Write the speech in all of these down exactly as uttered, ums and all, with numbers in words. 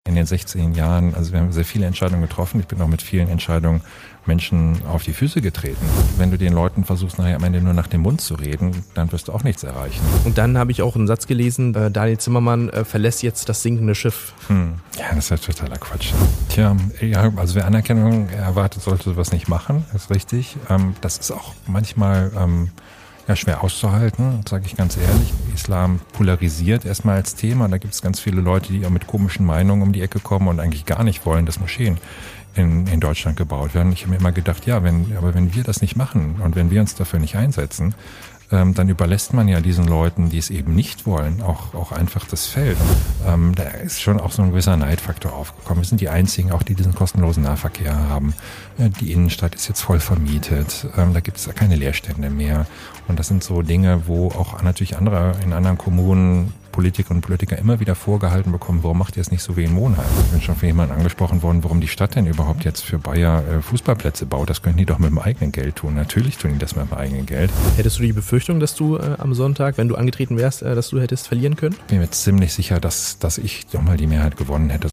in den sechzehn Jahren, also wir haben sehr viele Entscheidungen getroffen. Ich bin auch mit vielen Entscheidungen Menschen auf die Füße getreten. Wenn du den Leuten versuchst, nachher am Ende nur nach dem Mund zu reden, dann wirst du auch nichts erreichen. Und dann habe ich auch einen Satz gelesen, äh, Daniel Zimmermann äh, verlässt jetzt das sinkende Schiff. Hm. Ja, das ist ja totaler Quatsch. Tja, ja, also wer Anerkennung erwartet, sollte sowas nicht machen, ist richtig. Ähm, das ist auch manchmal ähm, ja, schwer auszuhalten, sage ich ganz ehrlich. Islam polarisiert erstmal als Thema. Da gibt es ganz viele Leute, die auch mit komischen Meinungen um die Ecke kommen und eigentlich gar nicht wollen, dass Moscheen in, in Deutschland gebaut werden. Ich habe mir immer gedacht, ja, wenn, aber wenn wir das nicht machen und wenn wir uns dafür nicht einsetzen, ähm, dann überlässt man ja diesen Leuten, die es eben nicht wollen, auch, auch einfach das Feld. Ähm, da ist schon auch so ein gewisser Neidfaktor aufgekommen. Wir sind die einzigen, auch die diesen kostenlosen Nahverkehr haben. Äh, die Innenstadt ist jetzt voll vermietet. Ähm, da gibt es keine Leerstände mehr. Und das sind so Dinge, wo auch natürlich andere in anderen Kommunen Politiker und Politiker immer wieder vorgehalten bekommen, warum macht ihr es nicht so wie in Monheim? Ich bin schon von jemandem angesprochen worden, warum die Stadt denn überhaupt jetzt für Bayer äh, Fußballplätze baut. Das könnten die doch mit dem eigenen Geld tun. Natürlich tun die das mit dem eigenen Geld. Hättest du die Befürchtung, dass du äh, am Sonntag, wenn du angetreten wärst, äh, dass du hättest verlieren können? Ich bin mir jetzt ziemlich sicher, dass, dass ich doch mal die Mehrheit gewonnen hätte.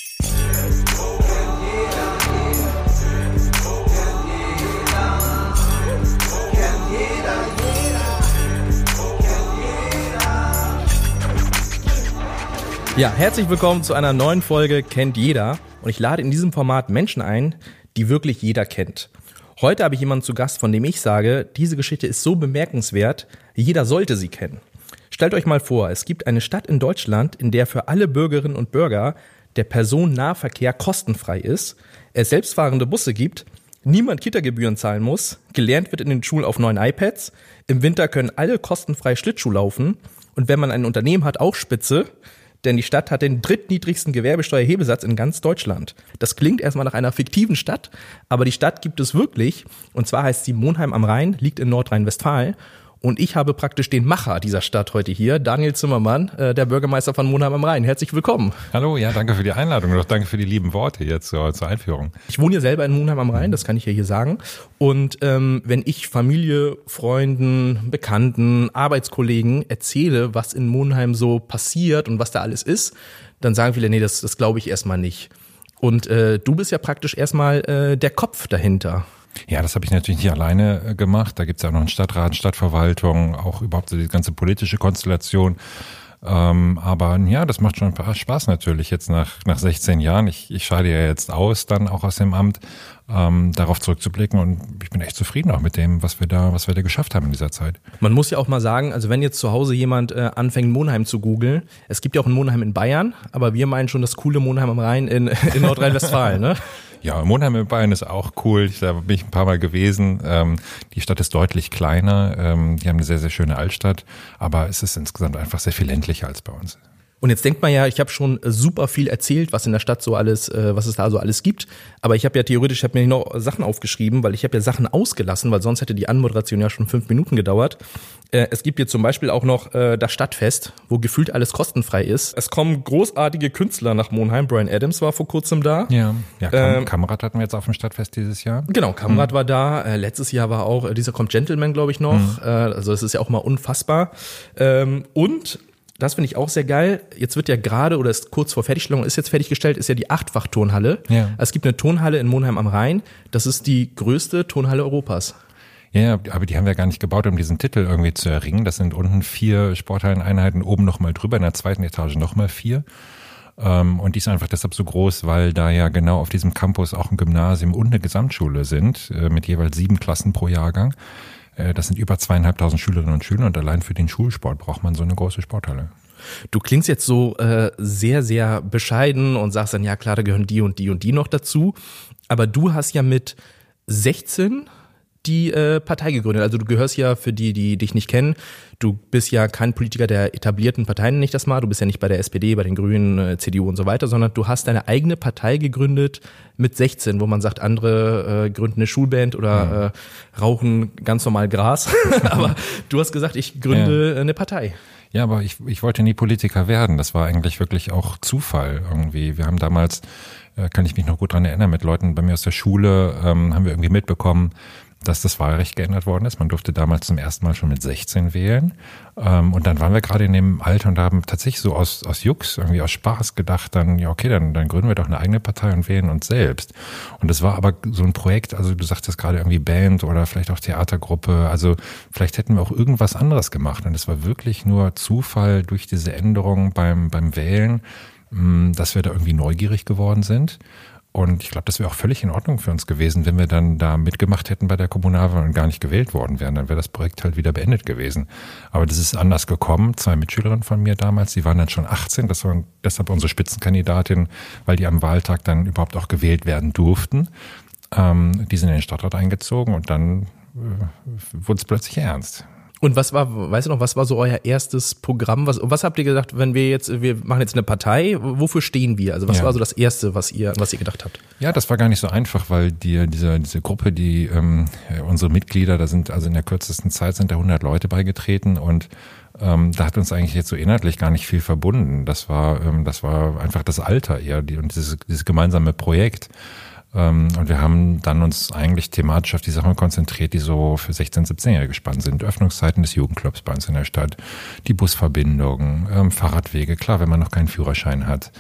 Ja, herzlich willkommen zu einer neuen Folge Kennt Jeder. Und ich lade in diesem Format Menschen ein, die wirklich jeder kennt. Heute habe ich jemanden zu Gast, von dem ich sage, diese Geschichte ist so bemerkenswert, jeder sollte sie kennen. Stellt euch mal vor, es gibt eine Stadt in Deutschland, in der für alle Bürgerinnen und Bürger der Personennahverkehr kostenfrei ist, es selbstfahrende Busse gibt, niemand Kita-Gebühren zahlen muss, gelernt wird in den Schulen auf neuen iPads, im Winter können alle kostenfrei Schlittschuh laufen und wenn man ein Unternehmen hat, auch Spitze, denn die Stadt hat den drittniedrigsten Gewerbesteuerhebesatz in ganz Deutschland. Das klingt erstmal nach einer fiktiven Stadt, aber die Stadt gibt es wirklich. Und zwar heißt sie Monheim am Rhein, liegt in Nordrhein-Westfalen. Und ich habe praktisch den Macher dieser Stadt heute hier, Daniel Zimmermann, äh, der Bürgermeister von Monheim am Rhein. Herzlich willkommen. Hallo, ja, danke für die Einladung und auch danke für die lieben Worte jetzt zur, zur Einführung. Ich wohne ja selber in Monheim am Rhein, das kann ich ja hier sagen. Und ähm, wenn ich Familie, Freunden, Bekannten, Arbeitskollegen erzähle, was in Monheim so passiert und was da alles ist, dann sagen viele, nee, das, das glaube ich erstmal nicht. Und äh, du bist ja praktisch erstmal äh, der Kopf dahinter. Ja, das habe ich natürlich nicht alleine gemacht. Da gibt's ja auch noch einen Stadtrat, Stadtverwaltung, auch überhaupt so die ganze politische Konstellation. Ähm, aber ja, das macht schon Spaß natürlich jetzt nach nach sechzehn Jahren. Ich, ich scheide ja jetzt aus, dann auch aus dem Amt, ähm, darauf zurückzublicken. Und ich bin echt zufrieden auch mit dem, was wir da, was wir da geschafft haben in dieser Zeit. Man muss ja auch mal sagen, also wenn jetzt zu Hause jemand äh, anfängt, Monheim zu googeln, es gibt ja auch ein Monheim in Bayern, aber wir meinen schon das coole Monheim am Rhein in, in Nordrhein-Westfalen, ne? Ja, Monheim in Bayern ist auch cool. Da bin ich ein paar Mal gewesen. Ähm, die Stadt ist deutlich kleiner. Ähm, die haben eine sehr, sehr schöne Altstadt. Aber es ist insgesamt einfach sehr viel ländlicher als bei uns. Und jetzt denkt man ja, ich habe schon super viel erzählt, was in der Stadt so alles, äh, was es da so alles gibt. Aber ich habe ja theoretisch, ich habe mir noch Sachen aufgeschrieben, weil ich habe ja Sachen ausgelassen, weil sonst hätte die Anmoderation ja schon fünf Minuten gedauert. Äh, es gibt hier zum Beispiel auch noch äh, das Stadtfest, wo gefühlt alles kostenfrei ist. Es kommen großartige Künstler nach Monheim. Bryan Adams war vor kurzem da. Ja, ja Kam- ähm, Kamerad hatten wir jetzt auf dem Stadtfest dieses Jahr. Genau, Kamerad hm. war da. Äh, letztes Jahr war auch, äh, dieser kommt Gentleman, glaube ich, noch. Hm. Äh, also es ist ja auch mal unfassbar. Ähm, und das finde ich auch sehr geil. Jetzt wird ja gerade, oder ist kurz vor Fertigstellung, ist jetzt fertiggestellt, ist ja die Achtfach-Turnhalle. Ja. Es gibt eine Turnhalle in Monheim am Rhein. Das ist die größte Turnhalle Europas. Ja, aber die haben wir gar nicht gebaut, um diesen Titel irgendwie zu erringen. Das sind unten vier Sporthalleneinheiten, oben nochmal drüber, in der zweiten Etage nochmal vier. Und die ist einfach deshalb so groß, weil da ja genau auf diesem Campus auch ein Gymnasium und eine Gesamtschule sind, mit jeweils sieben Klassen pro Jahrgang. Das sind über zweieinhalbtausend Schülerinnen und Schüler und allein für den Schulsport braucht man so eine große Sporthalle. Du klingst jetzt so äh, sehr, sehr bescheiden und sagst dann, ja klar, da gehören die und die und die noch dazu. Aber du hast ja mit sechzehn die äh, Partei gegründet. Also du gehörst ja, für die, die dich nicht kennen, du bist ja kein Politiker der etablierten Parteien, nicht das mal. Du bist ja nicht bei der S P D, bei den Grünen, äh, C D U und so weiter, sondern du hast deine eigene Partei gegründet mit sechzehn, wo man sagt, andere äh, gründen eine Schulband oder mhm. äh, rauchen ganz normal Gras. Aber du hast gesagt, ich gründe ja. eine Partei. Ja, aber ich, ich wollte nie Politiker werden. Das war eigentlich wirklich auch Zufall irgendwie. Wir haben damals, äh, kann ich mich noch gut dran erinnern, mit Leuten bei mir aus der Schule, ähm, haben wir irgendwie mitbekommen, dass das Wahlrecht geändert worden ist. Man durfte damals zum ersten Mal schon mit sechzehn wählen. Und dann waren wir gerade in dem Alter und haben tatsächlich so aus, aus Jux, irgendwie aus Spaß gedacht, dann, ja okay, dann, dann gründen wir doch eine eigene Partei und wählen uns selbst. Und das war aber so ein Projekt, also du sagtest gerade irgendwie Band oder vielleicht auch Theatergruppe, also vielleicht hätten wir auch irgendwas anderes gemacht. Und es war wirklich nur Zufall durch diese Änderung beim, beim Wählen, dass wir da irgendwie neugierig geworden sind. Und ich glaube, das wäre auch völlig in Ordnung für uns gewesen, wenn wir dann da mitgemacht hätten bei der Kommunalwahl und gar nicht gewählt worden wären. Dann wäre das Projekt halt wieder beendet gewesen. Aber das ist anders gekommen. Zwei Mitschülerinnen von mir damals, die waren dann schon achtzehn. Das waren deshalb unsere Spitzenkandidatin, weil die am Wahltag dann überhaupt auch gewählt werden durften. Ähm, die sind in den Stadtrat eingezogen und dann äh, wurde es plötzlich ernst. Und was war, weißt du noch, was war so euer erstes Programm? Was, was habt ihr gesagt, wenn wir jetzt, wir machen jetzt eine Partei, wofür stehen wir? Also was ja. war so das Erste, was ihr, was ihr gedacht habt? Ja, das war gar nicht so einfach, weil die, diese, diese Gruppe, die, ähm, unsere Mitglieder, da sind also in der kürzesten Zeit sind da hundert Leute beigetreten und ähm, da hat uns eigentlich jetzt so inhaltlich gar nicht viel verbunden. Das war, ähm, das war einfach das Alter eher die, und dieses, dieses gemeinsame Projekt. Und wir haben dann uns eigentlich thematisch auf die Sachen konzentriert, die so für sechzehn-, siebzehnjährige spannend sind. Öffnungszeiten des Jugendclubs bei uns in der Stadt, die Busverbindung, ähm, Fahrradwege, klar, wenn man noch keinen Führerschein hat.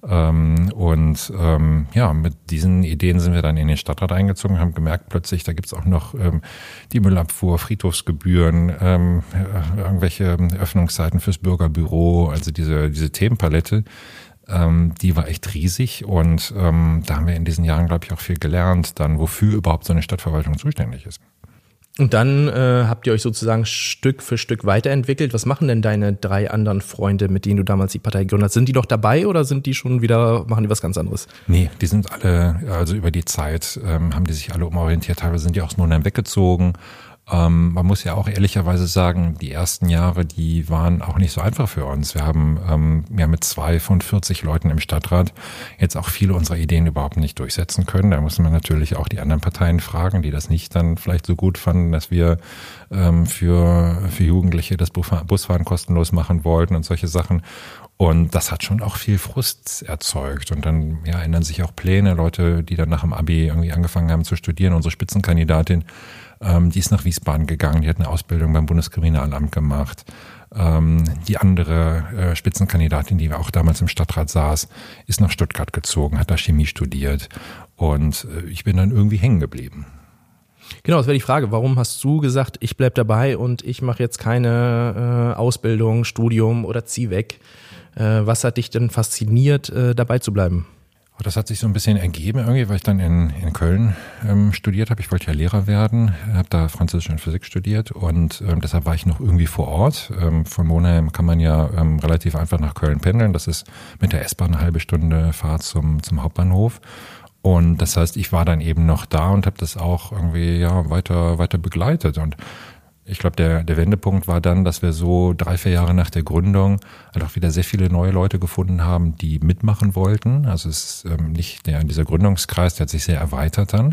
Ähm, und ähm, ja, mit diesen Ideen sind wir dann in den Stadtrat eingezogen, haben gemerkt plötzlich, da gibt's auch noch ähm, die Müllabfuhr, Friedhofsgebühren, ähm, irgendwelche Öffnungszeiten fürs Bürgerbüro, also diese, diese Themenpalette. Ähm, die war echt riesig und ähm, da haben wir in diesen Jahren, glaube ich, auch viel gelernt, dann wofür überhaupt so eine Stadtverwaltung zuständig ist. Und dann äh, habt ihr euch sozusagen Stück für Stück weiterentwickelt. Was machen denn deine drei anderen Freunde, mit denen du damals die Partei gegründet hast? Sind die noch dabei oder sind die schon wieder, machen die was ganz anderes? Nee, die sind alle, also über die Zeit ähm, haben die sich alle umorientiert, teilweise sind die aus Nordheim weggezogen. Ähm, man muss ja auch ehrlicherweise sagen, die ersten Jahre, die waren auch nicht so einfach für uns. Wir haben ähm, ja mit zwei von vierzig Leuten im Stadtrat jetzt auch viele unserer Ideen überhaupt nicht durchsetzen können. Da muss man natürlich auch die anderen Parteien fragen, die das nicht dann vielleicht so gut fanden, dass wir ähm, für, für Jugendliche das Busfahren kostenlos machen wollten und solche Sachen. Und das hat schon auch viel Frust erzeugt. Und dann ja, ändern sich auch Pläne. Leute, die dann nach dem Abi irgendwie angefangen haben zu studieren. Unsere Spitzenkandidatin, ähm, die ist nach Wiesbaden gegangen. Die hat eine Ausbildung beim Bundeskriminalamt gemacht. Ähm, die andere äh, Spitzenkandidatin, die auch damals im Stadtrat saß, ist nach Stuttgart gezogen, hat da Chemie studiert. Und äh, ich bin dann irgendwie hängen geblieben. Genau, das wäre die Frage. Warum hast du gesagt, ich bleib dabei und ich mache jetzt keine äh, Ausbildung, Studium oder zieh weg? Äh, was hat dich denn fasziniert, äh, dabei zu bleiben? Das hat sich so ein bisschen ergeben irgendwie, weil ich dann in, in Köln ähm, studiert habe. Ich wollte ja Lehrer werden, habe da Französisch und Physik studiert und ähm, deshalb war ich noch irgendwie vor Ort. Ähm, von Monheim kann man ja ähm, relativ einfach nach Köln pendeln. Das ist mit der S-Bahn eine halbe Stunde Fahrt zum, zum Hauptbahnhof. Und das heißt, ich war dann eben noch da und habe das auch irgendwie ja weiter weiter begleitet. Und ich glaube, der der Wendepunkt war dann, dass wir so drei, vier Jahre nach der Gründung halt auch wieder sehr viele neue Leute gefunden haben, die mitmachen wollten. Also es ist ähm, nicht der dieser Gründungskreis, der hat sich sehr erweitert dann.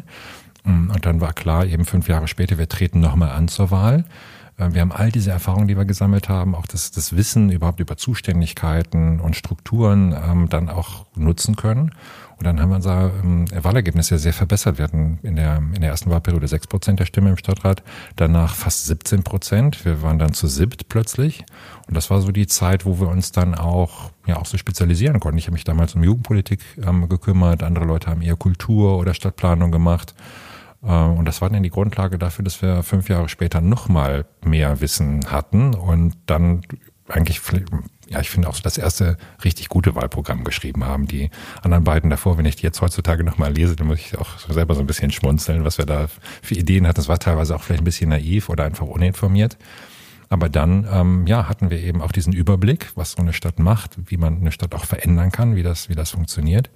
Und dann war klar, eben fünf Jahre später, wir treten nochmal an zur Wahl. Wir haben all diese Erfahrungen, die wir gesammelt haben, auch das, das Wissen überhaupt über Zuständigkeiten und Strukturen ähm, dann auch nutzen können. Und dann haben wir unser ähm, Wahlergebnis ja sehr verbessert. Wir hatten in der, in der ersten Wahlperiode sechs Prozent der Stimme im Stadtrat, danach fast siebzehn Prozent. Wir waren dann zu siebt plötzlich. Und das war so die Zeit, wo wir uns dann auch, ja, auch so spezialisieren konnten. Ich habe mich damals um Jugendpolitik ähm, gekümmert. Andere Leute haben eher Kultur oder Stadtplanung gemacht. Und das war dann die Grundlage dafür, dass wir fünf Jahre später noch mal mehr Wissen hatten und dann eigentlich, ja, ich finde auch so das erste richtig gute Wahlprogramm geschrieben haben. Die anderen beiden davor, wenn ich die jetzt heutzutage noch mal lese, dann muss ich auch selber so ein bisschen schmunzeln, was wir da für Ideen hatten. Das war teilweise auch vielleicht ein bisschen naiv oder einfach uninformiert. Aber dann, ähm, ja, hatten wir eben auch diesen Überblick, was so eine Stadt macht, wie man eine Stadt auch verändern kann, wie das, wie das funktioniert.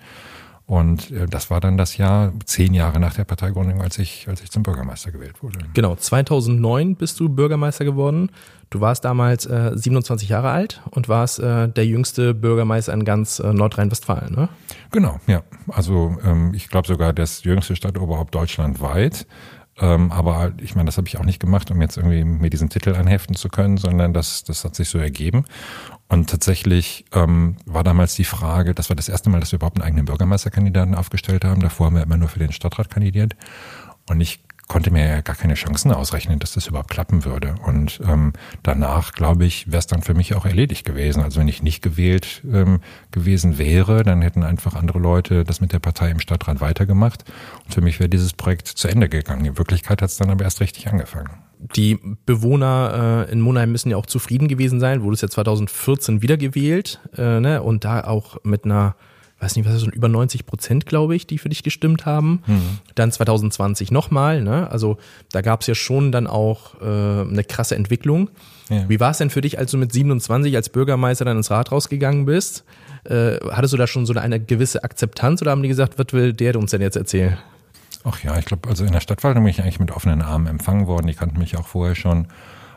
Und das war dann das Jahr, zehn Jahre nach der Parteigründung, als ich, als ich zum Bürgermeister gewählt wurde. Genau, zweitausendneun bist du Bürgermeister geworden. Du warst damals äh, siebenundzwanzig Jahre alt und warst äh, der jüngste Bürgermeister in ganz äh, Nordrhein-Westfalen, ne? Genau, ja. Also ähm, ich glaube sogar das jüngste Stadtoberhaupt deutschlandweit. Ähm, aber ich meine, das habe ich auch nicht gemacht, um jetzt irgendwie mir diesen Titel anheften zu können, sondern das, das hat sich so ergeben. Und tatsächlich ähm, war damals die Frage, das war das erste Mal, dass wir überhaupt einen eigenen Bürgermeisterkandidaten aufgestellt haben. Davor haben wir immer nur für den Stadtrat kandidiert. Und ich konnte mir ja gar keine Chancen ausrechnen, dass das überhaupt klappen würde. Und ähm, danach, glaube ich, wäre es dann für mich auch erledigt gewesen. Also wenn ich nicht gewählt ähm, gewesen wäre, dann hätten einfach andere Leute das mit der Partei im Stadtrat weitergemacht. Und für mich wäre dieses Projekt zu Ende gegangen. In Wirklichkeit hat es dann aber erst richtig angefangen. Die Bewohner äh, in Monheim müssen ja auch zufrieden gewesen sein. Wurde es ja zweitausendvierzehn wiedergewählt, äh, ne? Und da auch mit einer, weiß nicht, was ist das, über neunzig Prozent, glaube ich, die für dich gestimmt haben. Mhm. Dann zweitausendzwanzig nochmal, ne? Also da gab es ja schon dann auch äh, eine krasse Entwicklung. Ja. Wie war es denn für dich, als du mit siebenundzwanzig als Bürgermeister dann ins Rathaus gegangen bist? Äh, hattest du da schon so eine gewisse Akzeptanz oder haben die gesagt, was will der uns denn jetzt erzählen? Ach ja, ich glaube, also in der Stadtverwaltung bin ich eigentlich mit offenen Armen empfangen worden. Die kannten mich auch vorher schon.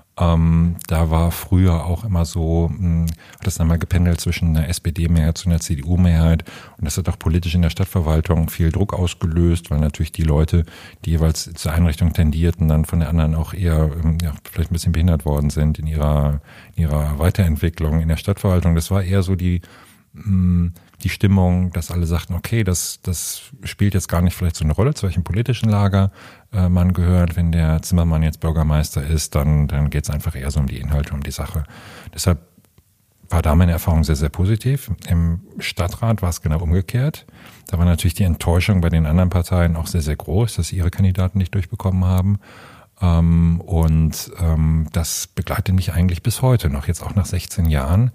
Ähm, da war früher auch immer so, mh, hat das dann mal gependelt zwischen einer S P D-Mehrheit zu einer C D U-Mehrheit. Und das hat auch politisch in der Stadtverwaltung viel Druck ausgelöst, weil natürlich die Leute, die jeweils zur Einrichtung tendierten, dann von der anderen auch eher ähm, ja, vielleicht ein bisschen behindert worden sind in ihrer, in ihrer Weiterentwicklung in der Stadtverwaltung. Das war eher so die mh, die Stimmung, dass alle sagten, okay, das das spielt jetzt gar nicht vielleicht so eine Rolle, zu welchem politischen Lager äh, man gehört. Wenn der Zimmermann jetzt Bürgermeister ist, dann dann geht es einfach eher so um die Inhalte, um die Sache. Deshalb war da meine Erfahrung sehr, sehr positiv. Im Stadtrat war es genau umgekehrt. Da war natürlich die Enttäuschung bei den anderen Parteien auch sehr, sehr groß, dass sie ihre Kandidaten nicht durchbekommen haben. Ähm, und ähm, das begleitet mich eigentlich bis heute noch, jetzt auch nach sechzehn Jahren.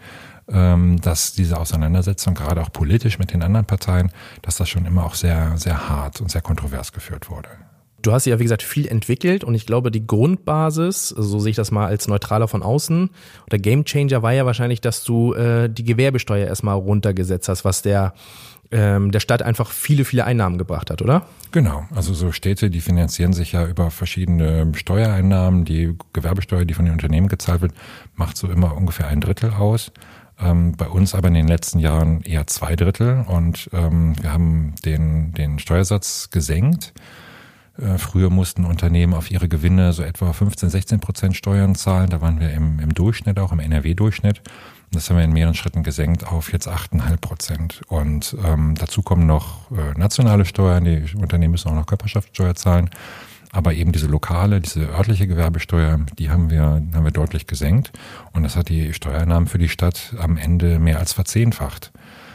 Dass diese Auseinandersetzung gerade auch politisch mit den anderen Parteien, dass das schon immer auch sehr, sehr hart und sehr kontrovers geführt wurde. Du hast ja, wie gesagt, viel entwickelt und ich glaube, die Grundbasis, so sehe ich das mal als Neutraler von außen, der Gamechanger war ja wahrscheinlich, dass du äh, die Gewerbesteuer erstmal runtergesetzt hast, was der ähm, der Stadt einfach viele, viele Einnahmen gebracht hat, oder? Genau, also so Städte, die finanzieren sich ja über verschiedene Steuereinnahmen. Die Gewerbesteuer, die von den Unternehmen gezahlt wird, macht so immer ungefähr ein Drittel aus. Ähm, bei uns aber in den letzten Jahren eher zwei Drittel und ähm, wir haben den, den Steuersatz gesenkt. Äh, früher mussten Unternehmen auf ihre Gewinne so etwa fünfzehn, sechzehn Prozent Steuern zahlen. Da waren wir im, im Durchschnitt, auch im N R W-Durchschnitt. Und das haben wir in mehreren Schritten gesenkt auf jetzt acht Komma fünf Prozent. Und ähm, dazu kommen noch äh, nationale Steuern. Die Unternehmen müssen auch noch Körperschaftssteuer zahlen. Aber eben diese lokale, diese örtliche Gewerbesteuer, die haben wir, haben wir deutlich gesenkt. Und das hat die Steuereinnahmen für die Stadt am Ende mehr als verzehnfacht.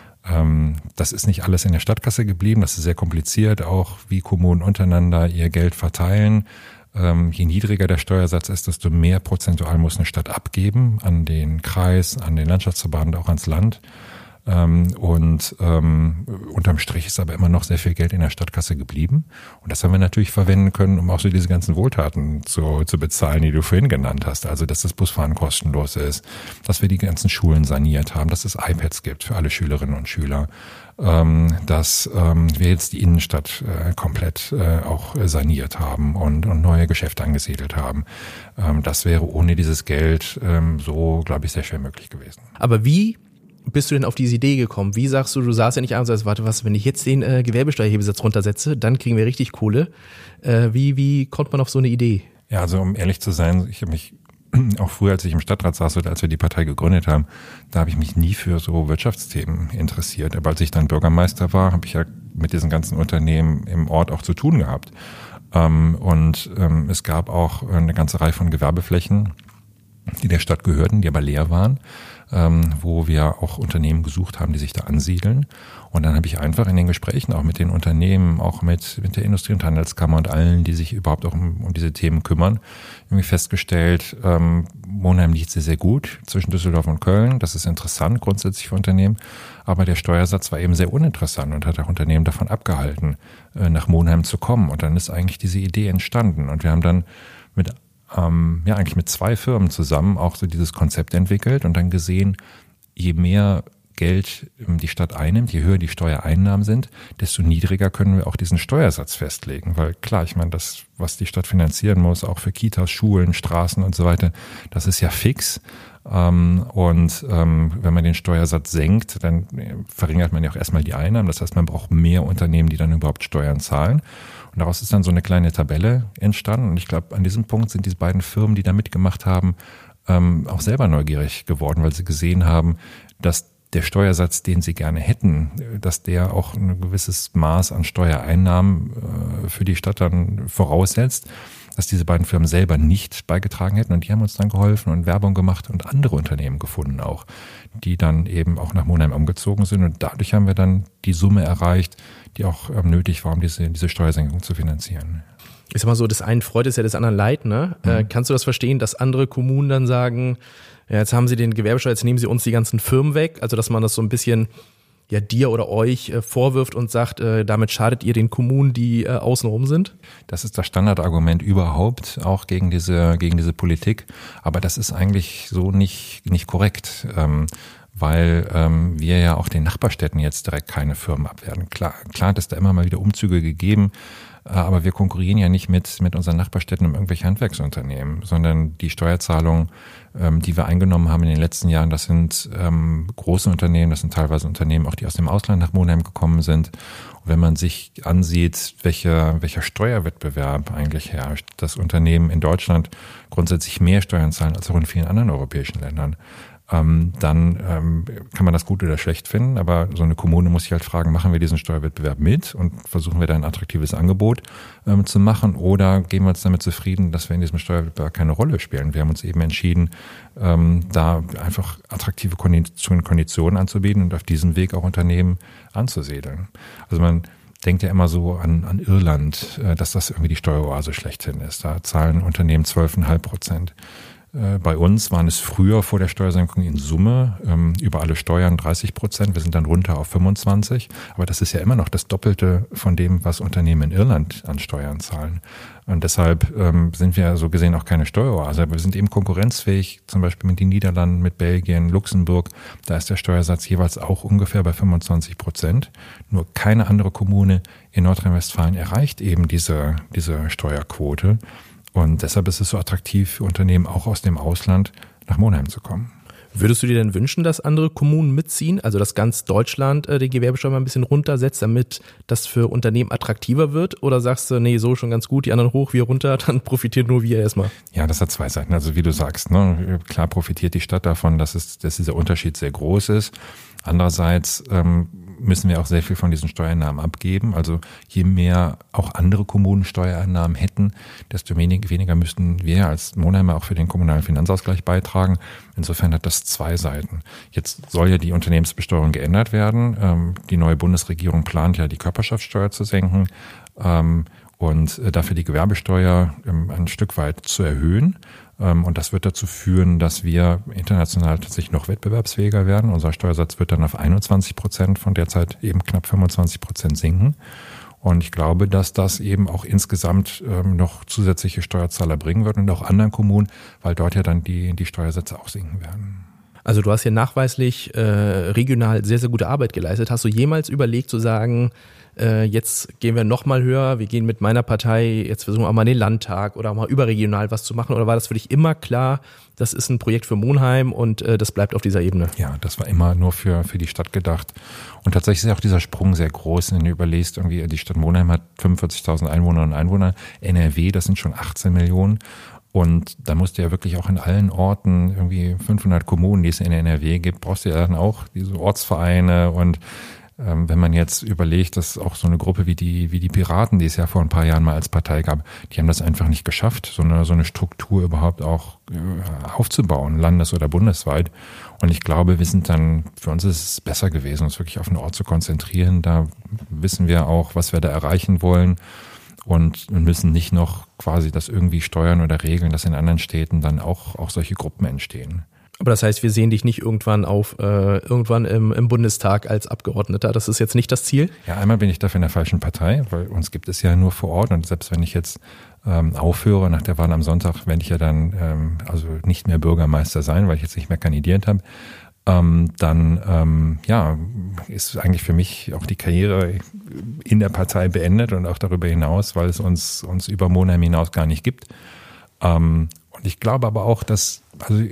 Ähm, das ist nicht alles in der Stadtkasse geblieben. Das ist sehr kompliziert, auch wie Kommunen untereinander ihr Geld verteilen. Ähm, je niedriger der Steuersatz ist, desto mehr prozentual muss eine Stadt abgeben an den Kreis, an den Landschaftsverband, auch ans Land. Ähm, und ähm, unterm Strich ist aber immer noch sehr viel Geld in der Stadtkasse geblieben. Und das haben wir natürlich verwenden können, um auch so diese ganzen Wohltaten zu, zu bezahlen, die du vorhin genannt hast. Also, dass das Busfahren kostenlos ist, dass wir die ganzen Schulen saniert haben, dass es iPads gibt für alle Schülerinnen und Schüler, ähm, dass ähm, wir jetzt die Innenstadt äh, komplett äh, auch saniert haben und, und neue Geschäfte angesiedelt haben. Ähm, das wäre ohne dieses Geld ähm, so, glaube ich, sehr schwer möglich gewesen. Aber wie bist du denn auf diese Idee gekommen? Wie sagst du, du saßt ja nicht an und sagst, warte, was, wenn ich jetzt den äh, Gewerbesteuerhebesatz runtersetze, dann kriegen wir richtig Kohle. Äh, wie, wie kommt man auf so eine Idee? Ja, also um ehrlich zu sein, ich habe mich auch früher, als ich im Stadtrat saß oder als wir die Partei gegründet haben, da habe ich mich nie für so Wirtschaftsthemen interessiert. Aber als ich dann Bürgermeister war, habe ich ja mit diesen ganzen Unternehmen im Ort auch zu tun gehabt. Ähm, und ähm, es gab auch eine ganze Reihe von Gewerbeflächen, die der Stadt gehörten, die aber leer waren, ähm, wo wir auch Unternehmen gesucht haben, die sich da ansiedeln. Und dann habe ich einfach in den Gesprächen auch mit den Unternehmen, auch mit, mit der Industrie- und Handelskammer und allen, die sich überhaupt auch um, um diese Themen kümmern, irgendwie festgestellt, ähm, Monheim liegt sehr, sehr gut zwischen Düsseldorf und Köln. Das ist interessant grundsätzlich für Unternehmen. Aber der Steuersatz war eben sehr uninteressant und hat auch Unternehmen davon abgehalten, äh, nach Monheim zu kommen. Und dann ist eigentlich diese Idee entstanden. Und wir haben dann mit Ähm, ja, eigentlich mit zwei Firmen zusammen auch so dieses Konzept entwickelt und dann gesehen, je mehr Geld die Stadt einnimmt, je höher die Steuereinnahmen sind, desto niedriger können wir auch diesen Steuersatz festlegen. Weil klar, ich meine, das, was die Stadt finanzieren muss, auch für Kitas, Schulen, Straßen und so weiter, das ist ja fix. Ähm, und ähm, wenn man den Steuersatz senkt, dann verringert man ja auch erstmal die Einnahmen. Das heißt, man braucht mehr Unternehmen, die dann überhaupt Steuern zahlen. Und daraus ist dann so eine kleine Tabelle entstanden. Und ich glaube, an diesem Punkt sind diese beiden Firmen, die da mitgemacht haben, ähm, auch selber neugierig geworden, weil sie gesehen haben, dass der Steuersatz, den sie gerne hätten, dass der auch ein gewisses Maß an Steuereinnahmen äh, für die Stadt dann voraussetzt, dass diese beiden Firmen selber nicht beigetragen hätten. Und die haben uns dann geholfen und Werbung gemacht und andere Unternehmen gefunden auch, die dann eben auch nach Monheim umgezogen sind. Und dadurch haben wir dann die Summe erreicht, die auch ähm, nötig war, um diese, diese Steuersenkung zu finanzieren. Ich sag mal so, des einen Freude ist ja des anderen Leid, ne? Mhm. Äh, kannst du das verstehen, dass andere Kommunen dann sagen, ja, jetzt haben sie den Gewerbesteuer, jetzt nehmen sie uns die ganzen Firmen weg? Also, dass man das so ein bisschen ja dir oder euch äh, vorwirft und sagt, äh, damit schadet ihr den Kommunen, die äh, außenrum sind? Das ist das Standardargument überhaupt, auch gegen diese, gegen diese Politik. Aber das ist eigentlich so nicht, nicht korrekt. Ähm, weil ähm, wir ja auch den Nachbarstädten jetzt direkt keine Firmen abwerten. Klar, klar hat es da immer mal wieder Umzüge gegeben, äh, aber wir konkurrieren ja nicht mit mit unseren Nachbarstädten um irgendwelche Handwerksunternehmen, sondern die Steuerzahlungen, ähm, die wir eingenommen haben in den letzten Jahren, das sind ähm, große Unternehmen, das sind teilweise Unternehmen auch, die aus dem Ausland nach Monheim gekommen sind. Und wenn man sich ansieht, welcher welcher Steuerwettbewerb eigentlich herrscht, dass Unternehmen in Deutschland grundsätzlich mehr Steuern zahlen als auch in vielen anderen europäischen Ländern, Ähm, dann ähm, kann man das gut oder schlecht finden, aber so eine Kommune muss sich halt fragen, machen wir diesen Steuerwettbewerb mit und versuchen wir da ein attraktives Angebot ähm, zu machen oder geben wir uns damit zufrieden, dass wir in diesem Steuerwettbewerb keine Rolle spielen. Wir haben uns eben entschieden, ähm, da einfach attraktive Konditionen anzubieten und auf diesem Weg auch Unternehmen anzusiedeln. Also man denkt ja immer so an, an Irland, äh, dass das irgendwie die Steueroase schlechthin ist. Da zahlen Unternehmen zwölf Komma fünf Prozent. Bei uns waren es früher vor der Steuersenkung in Summe ähm, über alle Steuern dreißig Prozent. Wir sind dann runter auf fünfundzwanzig. Aber das ist ja immer noch das Doppelte von dem, was Unternehmen in Irland an Steuern zahlen. Und deshalb ähm, sind wir so gesehen auch keine Steueroase. Wir sind eben konkurrenzfähig, zum Beispiel mit den Niederlanden, mit Belgien, Luxemburg. Da ist der Steuersatz jeweils auch ungefähr bei fünfundzwanzig Prozent. Nur keine andere Kommune in Nordrhein-Westfalen erreicht eben diese, diese Steuerquote. Und deshalb ist es so attraktiv für Unternehmen auch aus dem Ausland nach Monheim zu kommen. Würdest du dir denn wünschen, dass andere Kommunen mitziehen, also dass ganz Deutschland äh, die Gewerbesteuer mal ein bisschen runtersetzt, damit das für Unternehmen attraktiver wird? Oder sagst du, nee, so schon ganz gut, die anderen hoch, wir runter, dann profitiert nur wir erstmal? Ja, das hat zwei Seiten. Also wie du sagst, ne, klar profitiert die Stadt davon, dass, es, dass dieser Unterschied sehr groß ist. Andererseits ähm, müssen wir auch sehr viel von diesen Steuereinnahmen abgeben. Also je mehr auch andere Kommunen Steuereinnahmen hätten, desto wenig, weniger müssten wir als Monheimer auch für den kommunalen Finanzausgleich beitragen. Insofern hat das zwei Seiten. Jetzt soll ja die Unternehmensbesteuerung geändert werden. Ähm, die neue Bundesregierung plant ja, die Körperschaftssteuer zu senken ähm, und dafür die Gewerbesteuer ähm, ein Stück weit zu erhöhen. Und das wird dazu führen, dass wir international tatsächlich noch wettbewerbsfähiger werden. Unser Steuersatz wird dann auf einundzwanzig Prozent von derzeit eben knapp fünfundzwanzig Prozent sinken. Und ich glaube, dass das eben auch insgesamt ähm, noch zusätzliche Steuerzahler bringen wird und auch anderen Kommunen, weil dort ja dann die, die Steuersätze auch sinken werden. Also du hast ja nachweislich äh, regional sehr, sehr gute Arbeit geleistet. Hast du jemals überlegt zu sagen, äh, jetzt gehen wir noch mal höher, wir gehen mit meiner Partei, jetzt versuchen wir auch mal den Landtag oder auch mal überregional was zu machen? Oder war das für dich immer klar, das ist ein Projekt für Monheim und äh, das bleibt auf dieser Ebene? Ja, das war immer nur für für die Stadt gedacht. Und tatsächlich ist auch dieser Sprung sehr groß, wenn du überlegst, irgendwie die Stadt Monheim hat fünfundvierzigtausend Einwohnerinnen und Einwohner, N R W, das sind schon achtzehn Millionen. Und da musst du ja wirklich auch in allen Orten, irgendwie fünfhundert Kommunen, die es in N R W gibt, brauchst du ja dann auch diese Ortsvereine. Und ähm, wenn man jetzt überlegt, dass auch so eine Gruppe wie die wie die Piraten, die es ja vor ein paar Jahren mal als Partei gab, die haben das einfach nicht geschafft, so eine, so eine Struktur überhaupt auch äh, aufzubauen, landes- oder bundesweit. Und ich glaube, wir sind dann, für uns ist es besser gewesen, uns wirklich auf einen Ort zu konzentrieren. Da wissen wir auch, was wir da erreichen wollen. Und müssen nicht noch quasi das irgendwie steuern oder regeln, dass in anderen Städten dann auch, auch solche Gruppen entstehen. Aber das heißt, wir sehen dich nicht irgendwann auf äh, irgendwann im, im Bundestag als Abgeordneter. Das ist jetzt nicht das Ziel? Ja, einmal bin ich dafür in der falschen Partei, weil uns gibt es ja nur vor Ort. Und selbst wenn ich jetzt ähm, aufhöre nach der Wahl am Sonntag, werde ich ja dann ähm, also nicht mehr Bürgermeister sein, weil ich jetzt nicht mehr kandidiert habe. Ähm, dann ähm, ja, ist eigentlich für mich auch die Karriere in der Partei beendet und auch darüber hinaus, weil es uns uns über Monheim hinaus gar nicht gibt. Ähm, und ich glaube aber auch, dass also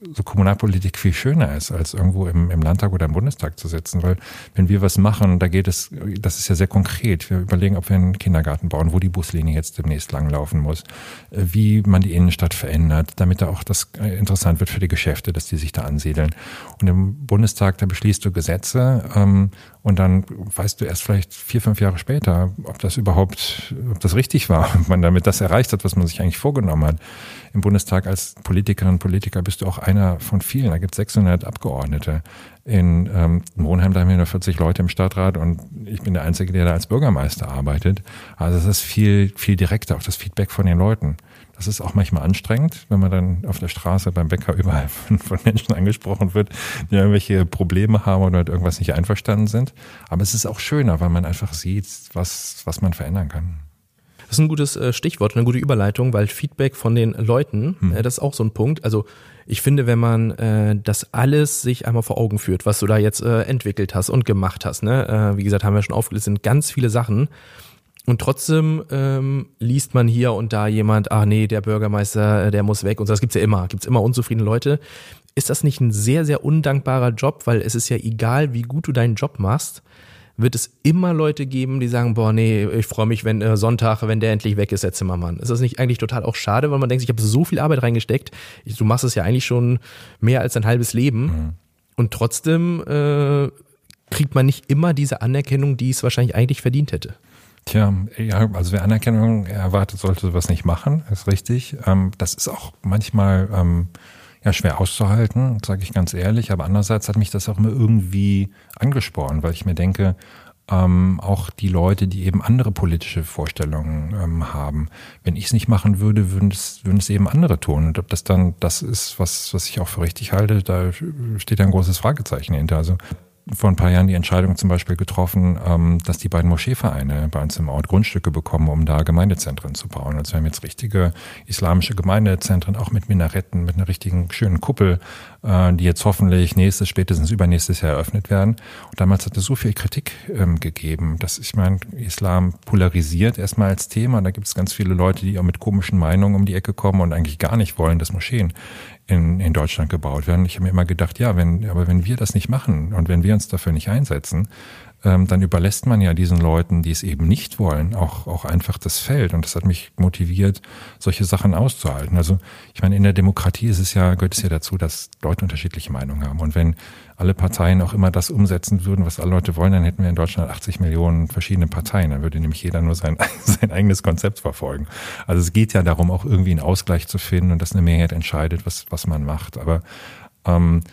so Kommunalpolitik viel schöner ist, als irgendwo im, im Landtag oder im Bundestag zu sitzen. Weil wenn wir was machen, da geht es, das ist ja sehr konkret. Wir überlegen, ob wir einen Kindergarten bauen, wo die Buslinie jetzt demnächst langlaufen muss, wie man die Innenstadt verändert, damit da auch das interessant wird für die Geschäfte, dass die sich da ansiedeln. Und im Bundestag, da beschließt du Gesetze ähm, und dann weißt du erst vielleicht vier, fünf Jahre später, ob das überhaupt, ob das richtig war, ob man damit das erreicht hat, was man sich eigentlich vorgenommen hat. Im Bundestag als Politikerin und Politiker bist du auch einer von vielen. Da gibt es sechshundert Abgeordnete. In ähm, Monheim, da haben wir nur vierzig Leute im Stadtrat und ich bin der Einzige, der da als Bürgermeister arbeitet. Also es ist viel, viel direkter, auch das Feedback von den Leuten. Das ist auch manchmal anstrengend, wenn man dann auf der Straße beim Bäcker überall von, von Menschen angesprochen wird, die irgendwelche Probleme haben oder mit irgendwas nicht einverstanden sind. Aber es ist auch schöner, weil man einfach sieht, was, was man verändern kann. Das ist ein gutes Stichwort, eine gute Überleitung, weil Feedback von den Leuten, hm. das ist auch so ein Punkt. Also ich finde, wenn man äh, das alles sich einmal vor Augen führt, was du da jetzt äh, entwickelt hast und gemacht hast, ne, äh, wie gesagt, haben wir schon aufgelistet, sind ganz viele Sachen. Und trotzdem ähm, liest man hier und da jemand, ach nee, der Bürgermeister, der muss weg und so. Das gibt's ja immer, gibt's immer unzufriedene Leute. Ist das nicht ein sehr, sehr undankbarer Job, weil es ist ja egal, wie gut du deinen Job machst, wird es immer Leute geben, die sagen, boah, nee, ich freue mich, wenn äh, Sonntag, wenn der endlich weg ist, der Zimmermann. Ist das nicht eigentlich total auch schade, weil man denkt, ich habe so viel Arbeit reingesteckt, ich, du machst es ja eigentlich schon mehr als ein halbes Leben mhm. und trotzdem äh, kriegt man nicht immer diese Anerkennung, die es wahrscheinlich eigentlich verdient hätte. Tja, ja, also wer Anerkennung erwartet, sollte sowas nicht machen, ist richtig. Ähm, das ist auch manchmal ähm, ja schwer auszuhalten, sage ich ganz ehrlich. Aber andererseits hat mich das auch immer irgendwie angespornt, weil ich mir denke, ähm, auch die Leute, die eben andere politische Vorstellungen ähm, haben, wenn ich es nicht machen würde, würden es, würden es eben andere tun. Und ob das dann das ist, was, was ich auch für richtig halte, da steht ein großes Fragezeichen hinter. Also vor ein paar Jahren die Entscheidung zum Beispiel getroffen, ähm, dass die beiden Moscheevereine bei uns im Ort Grundstücke bekommen, um da Gemeindezentren zu bauen. Also wir haben jetzt richtige islamische Gemeindezentren, auch mit Minaretten, mit einer richtigen schönen Kuppel, äh, die jetzt hoffentlich nächstes, spätestens übernächstes Jahr eröffnet werden. Und damals hat es so viel Kritik ähm, gegeben, dass ich meine, Islam polarisiert erstmal als Thema. Da gibt es ganz viele Leute, die auch mit komischen Meinungen um die Ecke kommen und eigentlich gar nicht wollen, dass Moscheen in, in Deutschland gebaut werden. Ich habe mir immer gedacht, ja, wenn, aber wenn wir das nicht machen und wenn wir uns dafür nicht einsetzen, ähm, dann überlässt man ja diesen Leuten, die es eben nicht wollen, auch, auch einfach das Feld. Und das hat mich motiviert, solche Sachen auszuhalten. Also ich meine, in der Demokratie ist es ja, gehört es ja dazu, dass Leute unterschiedliche Meinungen haben. Und wenn alle Parteien auch immer das umsetzen würden, was alle Leute wollen, dann hätten wir in Deutschland achtzig Millionen verschiedene Parteien. Dann würde nämlich jeder nur sein, sein eigenes Konzept verfolgen. Also es geht ja darum, auch irgendwie einen Ausgleich zu finden und dass eine Mehrheit entscheidet, was, was man macht. Aber ähm,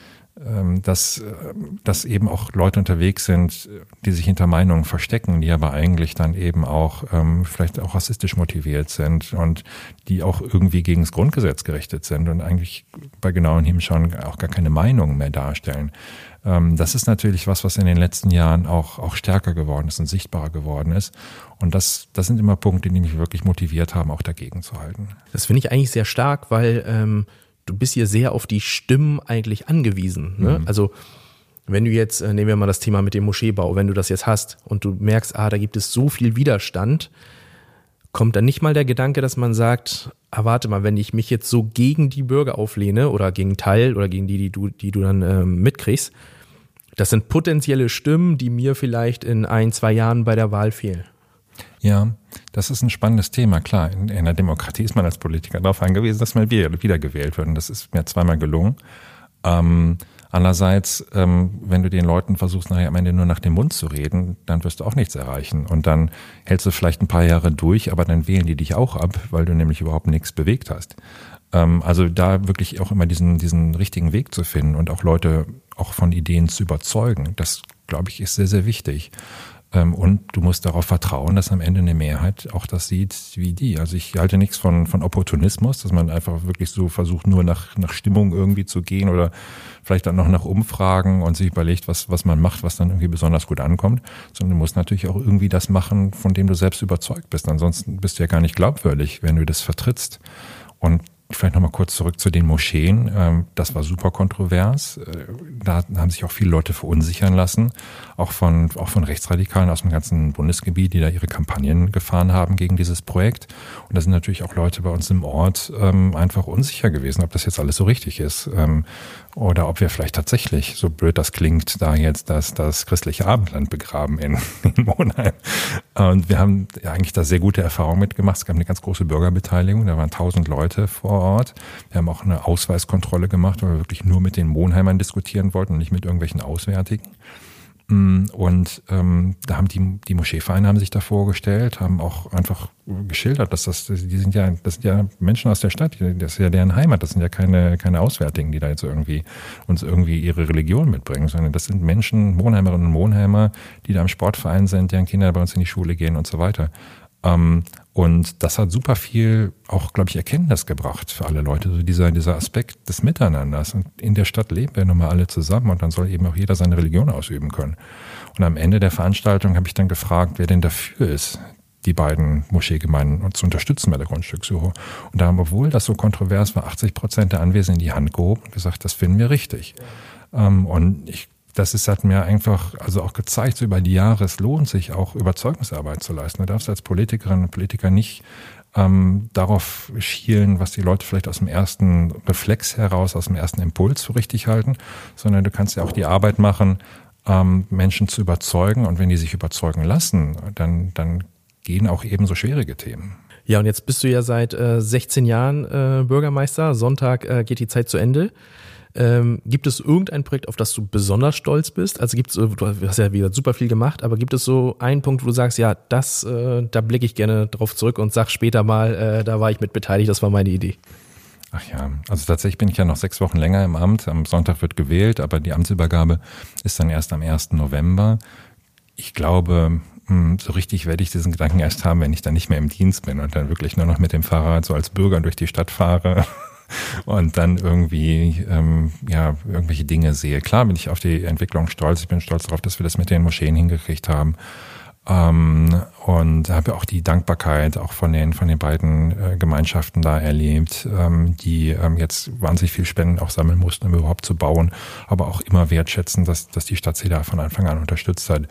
dass, dass eben auch Leute unterwegs sind, die sich hinter Meinungen verstecken, die aber eigentlich dann eben auch ähm, vielleicht auch rassistisch motiviert sind und die auch irgendwie gegen das Grundgesetz gerichtet sind und eigentlich bei genauem Hinschauen auch gar keine Meinung mehr darstellen. Ähm, das ist natürlich was, was in den letzten Jahren auch, auch stärker geworden ist und sichtbarer geworden ist. Und das, das sind immer Punkte, die mich wirklich motiviert haben, auch dagegen zu halten. Das finde ich eigentlich sehr stark, weil ähm du bist hier sehr auf die Stimmen eigentlich angewiesen. Ne? Mhm. Also wenn du jetzt, nehmen wir mal das Thema mit dem Moscheebau, wenn du das jetzt hast und du merkst, ah, da gibt es so viel Widerstand, kommt dann nicht mal der Gedanke, dass man sagt, ah, warte mal, wenn ich mich jetzt so gegen die Bürger auflehne oder gegen Teil oder gegen die, die du, die du dann ähm, mitkriegst, das sind potenzielle Stimmen, die mir vielleicht in ein, zwei Jahren bei der Wahl fehlen. Ja, das ist ein spannendes Thema. Klar, in, in der Demokratie ist man als Politiker darauf angewiesen, dass man wieder, wiedergewählt wird. Und das ist mir zweimal gelungen. Ähm, andererseits, ähm, wenn du den Leuten versuchst, nachher am Ende nur nach dem Mund zu reden, dann wirst du auch nichts erreichen. Und dann hältst du vielleicht ein paar Jahre durch, aber dann wählen die dich auch ab, weil du nämlich überhaupt nichts bewegt hast. Ähm, also da wirklich auch immer diesen, diesen richtigen Weg zu finden und auch Leute auch von Ideen zu überzeugen, das, glaube ich, ist sehr, sehr wichtig. Und du musst darauf vertrauen, dass am Ende eine Mehrheit auch das sieht wie die. Also ich halte nichts von, von Opportunismus, dass man einfach wirklich so versucht, nur nach, nach Stimmung irgendwie zu gehen oder vielleicht dann noch nach Umfragen und sich überlegt, was, was man macht, was dann irgendwie besonders gut ankommt. Sondern du musst natürlich auch irgendwie das machen, von dem du selbst überzeugt bist. Ansonsten bist du ja gar nicht glaubwürdig, wenn du das vertrittst. Und Vielleicht nochmal kurz zurück zu den Moscheen. Das war super kontrovers. Da haben sich auch viele Leute verunsichern lassen, auch von, auch von Rechtsradikalen aus dem ganzen Bundesgebiet, die da ihre Kampagnen gefahren haben gegen dieses Projekt. Und da sind natürlich auch Leute bei uns im Ort einfach unsicher gewesen, ob das jetzt alles so richtig ist. Oder ob wir vielleicht tatsächlich, so blöd das klingt, da jetzt das, das christliche Abendland begraben in, in Monheim. Und wir haben ja eigentlich da sehr gute Erfahrungen mitgemacht. Es gab eine ganz große Bürgerbeteiligung. Da waren tausend Leute vor Ort. Wir haben auch eine Ausweiskontrolle gemacht, weil wir wirklich nur mit den Monheimern diskutieren wollten und nicht mit irgendwelchen Auswärtigen. Und ähm, da haben die, die Moscheevereine haben sich da vorgestellt, haben auch einfach geschildert, dass das, die sind ja, das sind ja Menschen aus der Stadt, das ist ja deren Heimat, das sind ja keine, keine Auswärtigen, die da jetzt irgendwie uns irgendwie ihre Religion mitbringen, sondern das sind Menschen, Monheimerinnen und Monheimer, die da im Sportverein sind, deren Kinder bei uns in die Schule gehen und so weiter. Ähm, und das hat super viel auch, glaube ich, Erkenntnis gebracht für alle Leute, so dieser, dieser Aspekt des Miteinanders. Und in der Stadt leben wir nun mal alle zusammen und dann soll eben auch jeder seine Religion ausüben können. Und am Ende der Veranstaltung habe ich dann gefragt, wer denn dafür ist, die beiden Moscheegemeinden zu unterstützen bei der Grundstückssuche. Und da haben, obwohl das so kontrovers war, achtzig Prozent der Anwesenden die Hand gehoben und gesagt, das finden wir richtig. Ja. Ähm, und ich Das ist, hat mir einfach also auch gezeigt, so über die Jahre, es lohnt sich auch Überzeugungsarbeit zu leisten. Du darfst als Politikerin und Politiker nicht ähm, darauf schielen, was die Leute vielleicht aus dem ersten Reflex heraus, aus dem ersten Impuls für richtig halten, sondern du kannst ja auch die Arbeit machen, ähm, Menschen zu überzeugen. Und wenn die sich überzeugen lassen, dann, dann gehen auch ebenso schwierige Themen. Ja, und jetzt bist du ja seit äh, sechzehn Jahren äh, Bürgermeister. Sonntag äh, geht die Zeit zu Ende. Ähm, gibt es irgendein Projekt, auf das du besonders stolz bist? Also gibt es, du hast ja wieder super viel gemacht, aber gibt es so einen Punkt, wo du sagst, ja, das, äh, da blicke ich gerne drauf zurück und sag später mal, äh, da war ich mit beteiligt, das war meine Idee. Ach ja, also tatsächlich bin ich ja noch sechs Wochen länger im Amt. Am Sonntag wird gewählt, aber die Amtsübergabe ist dann erst am ersten November. Ich glaube, so richtig werde ich diesen Gedanken erst haben, wenn ich dann nicht mehr im Dienst bin und dann wirklich nur noch mit dem Fahrrad so als Bürger durch die Stadt fahre. Und dann irgendwie ähm, ja irgendwelche Dinge sehe. Klar bin ich auf die Entwicklung stolz. Ich bin stolz darauf, dass wir das mit den Moscheen hingekriegt haben. Ähm, und habe auch die Dankbarkeit auch von den von den beiden äh, Gemeinschaften da erlebt, ähm, die ähm, jetzt wahnsinnig viel Spenden auch sammeln mussten, um überhaupt zu bauen, aber auch immer wertschätzen, dass dass die Stadt sie da von Anfang an unterstützt hat.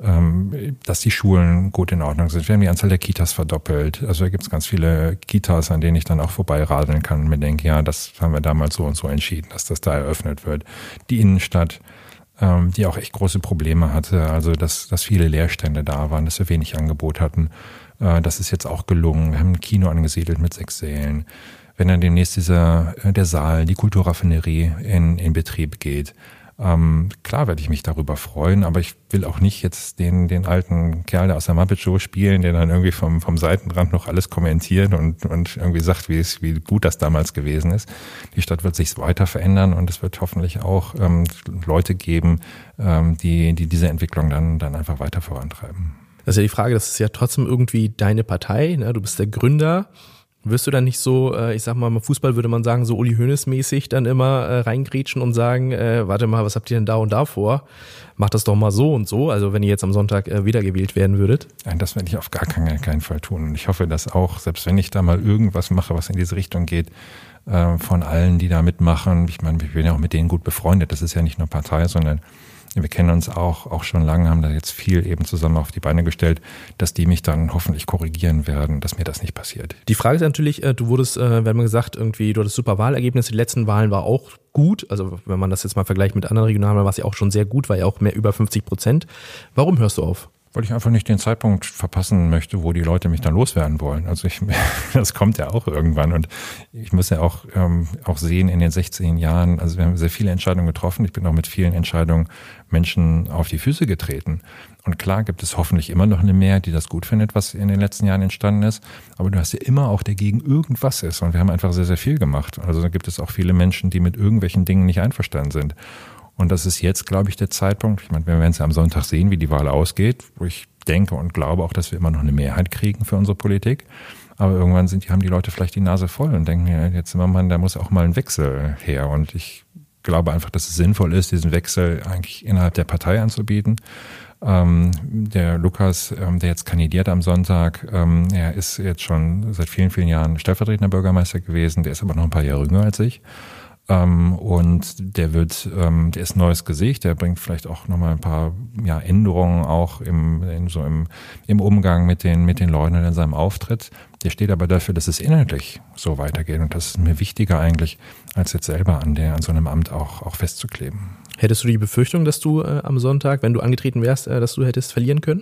Ähm, dass die Schulen gut in Ordnung sind. Wir haben die Anzahl der Kitas verdoppelt. Also da gibt es ganz viele Kitas, an denen ich dann auch vorbeiradeln kann und mir denke, ja, das haben wir damals so und so entschieden, dass das da eröffnet wird. Die Innenstadt, ähm, die auch echt große Probleme hatte, also dass, dass viele Leerstände da waren, dass wir wenig Angebot hatten. Äh, das ist jetzt auch gelungen. Wir haben ein Kino angesiedelt mit sechs Sälen. Wenn dann demnächst dieser, der Saal, die Kulturraffinerie in, in Betrieb geht, Ähm, klar werde ich mich darüber freuen, aber ich will auch nicht jetzt den den alten Kerl, der aus der Muppet Show spielen, der dann irgendwie vom vom Seitenrand noch alles kommentiert und und irgendwie sagt, wie es wie gut das damals gewesen ist. Die Stadt wird sich weiter verändern und es wird hoffentlich auch ähm, Leute geben, ähm, die die diese Entwicklung dann dann einfach weiter vorantreiben. Das ist ja die Frage, das ist ja trotzdem irgendwie deine Partei, ne? Du bist der Gründer. Wirst du dann nicht so, äh, ich sag mal, im Fußball würde man sagen, so Uli Hoeneß-mäßig dann immer äh, reingrätschen und sagen, äh, warte mal, was habt ihr denn da und da vor? Macht das doch mal so und so, also wenn ihr jetzt am Sonntag äh, wiedergewählt werden würdet? Nein, das werde ich auf gar keinen, keinen Fall tun. Und ich hoffe, dass auch, selbst wenn ich da mal irgendwas mache, was in diese Richtung geht, äh, von allen, die da mitmachen, ich meine, ich bin ja auch mit denen gut befreundet, das ist ja nicht nur Partei, sondern wir kennen uns auch, auch schon lange, haben da jetzt viel eben zusammen auf die Beine gestellt, dass die mich dann hoffentlich korrigieren werden, dass mir das nicht passiert. Die Frage ist natürlich, du wurdest, wir haben gesagt, irgendwie, du hattest super Wahlergebnisse, die letzten Wahlen war auch gut, also wenn man das jetzt mal vergleicht mit anderen Regionalen, war es ja auch schon sehr gut, war ja auch mehr über fünfzig Prozent. Warum hörst du auf? Weil ich einfach nicht den Zeitpunkt verpassen möchte, wo die Leute mich dann loswerden wollen. Also ich, das kommt ja auch irgendwann und ich muss ja auch ähm, auch sehen in den sechzehn Jahren, also wir haben sehr viele Entscheidungen getroffen. Ich bin auch mit vielen Entscheidungen Menschen auf die Füße getreten. Und klar gibt es hoffentlich immer noch eine Mehrheit, die das gut findet, was in den letzten Jahren entstanden ist. Aber du hast ja immer auch dagegen irgendwas ist. Und wir haben einfach sehr, sehr viel gemacht. Also da gibt es auch viele Menschen, die mit irgendwelchen Dingen nicht einverstanden sind. Und das ist jetzt, glaube ich, der Zeitpunkt. Ich meine, wir werden es ja am Sonntag sehen, wie die Wahl ausgeht, wo ich denke und glaube auch, dass wir immer noch eine Mehrheit kriegen für unsere Politik. Aber irgendwann sind, haben die Leute vielleicht die Nase voll und denken, ja, jetzt sind wir mal, da muss auch mal ein Wechsel her. Und ich glaube einfach, dass es sinnvoll ist, diesen Wechsel eigentlich innerhalb der Partei anzubieten. Ähm, der Lukas, ähm, der jetzt kandidiert am Sonntag, ähm, er ist jetzt schon seit vielen, vielen Jahren stellvertretender Bürgermeister gewesen, der ist aber noch ein paar Jahre jünger als ich. Ähm, und der wird, ähm, der ist ein neues Gesicht, der bringt vielleicht auch nochmal ein paar ja, Änderungen auch im, in, so im, im Umgang mit den, mit den Leuten und in seinem Auftritt. Der steht aber dafür, dass es inhaltlich so weitergeht. Und das ist mir wichtiger eigentlich, als jetzt selber an der, an so einem Amt auch, auch festzukleben. Hättest du die Befürchtung, dass du äh, am Sonntag, wenn du angetreten wärst, äh, dass du hättest verlieren können?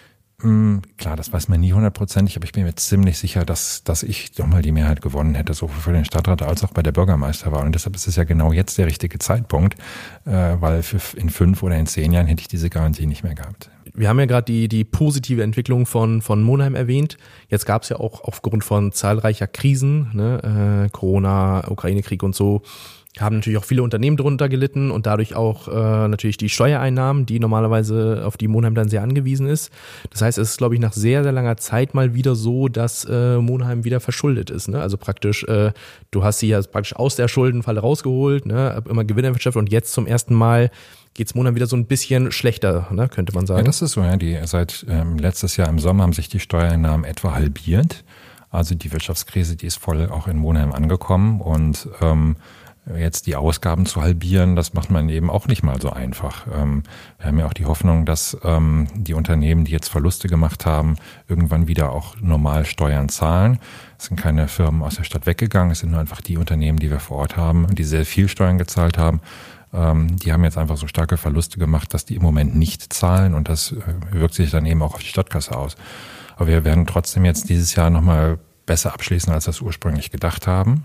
Klar, das weiß man nie hundertprozentig, aber ich bin mir ziemlich sicher, dass, dass ich doch mal die Mehrheit gewonnen hätte, sowohl für den Stadtrat als auch bei der Bürgermeisterwahl. Und deshalb ist es ja genau jetzt der richtige Zeitpunkt, äh, weil für in fünf oder in zehn Jahren hätte ich diese Garantie nicht mehr gehabt. Wir haben ja gerade die, die positive Entwicklung von, von Monheim erwähnt. Jetzt gab es ja auch aufgrund von zahlreicher Krisen, ne, äh, Corona, Ukraine-Krieg und so, haben natürlich auch viele Unternehmen darunter gelitten und dadurch auch äh, natürlich die Steuereinnahmen, die normalerweise auf die Monheim dann sehr angewiesen ist. Das heißt, es ist, glaube ich, nach sehr, sehr langer Zeit mal wieder so, dass äh, Monheim wieder verschuldet ist. Ne? Also praktisch, äh, du hast sie ja praktisch aus der Schuldenfalle rausgeholt, ne? Immer Gewinne erwirtschaftet und jetzt zum ersten Mal geht's Monheim wieder so ein bisschen schlechter, ne? Könnte man sagen. Ja, das ist so. Ja. Die, seit ähm, letztes Jahr im Sommer haben sich die Steuereinnahmen etwa halbiert. Also die Wirtschaftskrise, die ist voll auch in Monheim angekommen und ähm, jetzt die Ausgaben zu halbieren, das macht man eben auch nicht mal so einfach. Ähm, wir haben ja auch die Hoffnung, dass ähm, die Unternehmen, die jetzt Verluste gemacht haben, irgendwann wieder auch normal Steuern zahlen. Es sind keine Firmen aus der Stadt weggegangen, es sind nur einfach die Unternehmen, die wir vor Ort haben, die sehr viel Steuern gezahlt haben. Ähm, die haben jetzt einfach so starke Verluste gemacht, dass die im Moment nicht zahlen und das äh, wirkt sich dann eben auch auf die Stadtkasse aus. Aber wir werden trotzdem jetzt dieses Jahr nochmal besser abschließen, als wir es ursprünglich gedacht haben.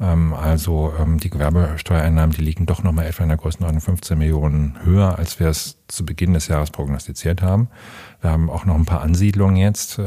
Also die Gewerbesteuereinnahmen, die liegen doch nochmal etwa in der Größenordnung fünfzehn Millionen höher, als wir es zu Beginn des Jahres prognostiziert haben. Wir haben auch noch ein paar Ansiedlungen jetzt.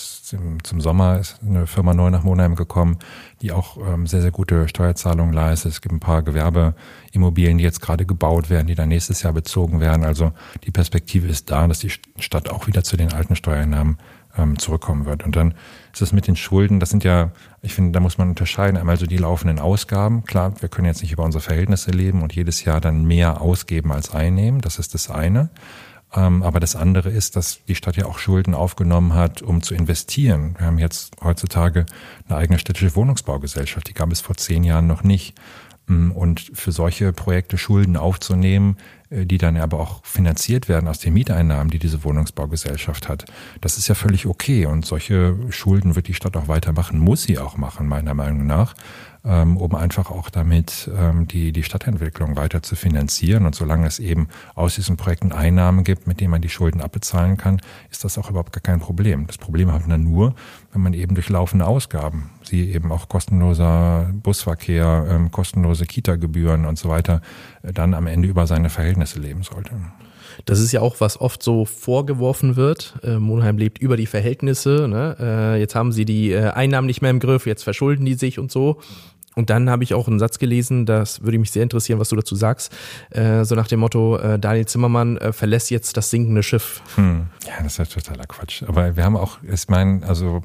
Zum Sommer ist eine Firma neu nach Monheim gekommen, die auch sehr, sehr gute Steuerzahlungen leistet. Es gibt ein paar Gewerbeimmobilien, die jetzt gerade gebaut werden, die dann nächstes Jahr bezogen werden. Also die Perspektive ist da, dass die Stadt auch wieder zu den alten Steuereinnahmen zurückkommen wird. Und dann ist es mit den Schulden, das sind ja, ich finde, da muss man unterscheiden, einmal so die laufenden Ausgaben. Klar, wir können jetzt nicht über unsere Verhältnisse leben und jedes Jahr dann mehr ausgeben als einnehmen, das ist das eine. Aber das andere ist, dass die Stadt ja auch Schulden aufgenommen hat, um zu investieren. Wir haben jetzt heutzutage eine eigene städtische Wohnungsbaugesellschaft, die gab es vor zehn Jahren noch nicht. Und für solche Projekte Schulden aufzunehmen, die dann aber auch finanziert werden aus den Mieteinnahmen, die diese Wohnungsbaugesellschaft hat, das ist ja völlig okay. Und solche Schulden wird die Stadt auch weitermachen, muss sie auch machen, meiner Meinung nach, um einfach auch damit die, die Stadtentwicklung weiter zu finanzieren. Und solange es eben aus diesen Projekten Einnahmen gibt, mit denen man die Schulden abbezahlen kann, ist das auch überhaupt gar kein Problem. Das Problem hat man nur, wenn man eben durch laufende Ausgaben, sie eben auch kostenloser Busverkehr, kostenlose Kita-Gebühren und so weiter, dann am Ende über seine Verhältnisse leben sollte. Das ist ja auch, was oft so vorgeworfen wird. Äh, Monheim lebt über die Verhältnisse. Ne? Äh, jetzt haben sie die äh, Einnahmen nicht mehr im Griff, jetzt verschulden die sich und so. Und dann habe ich auch einen Satz gelesen, das würde mich sehr interessieren, was du dazu sagst. Äh, so nach dem Motto, äh, Daniel Zimmermann äh, verlässt jetzt das sinkende Schiff. Hm. Ja, das ist ja totaler Quatsch. Aber wir haben auch, ich meine, also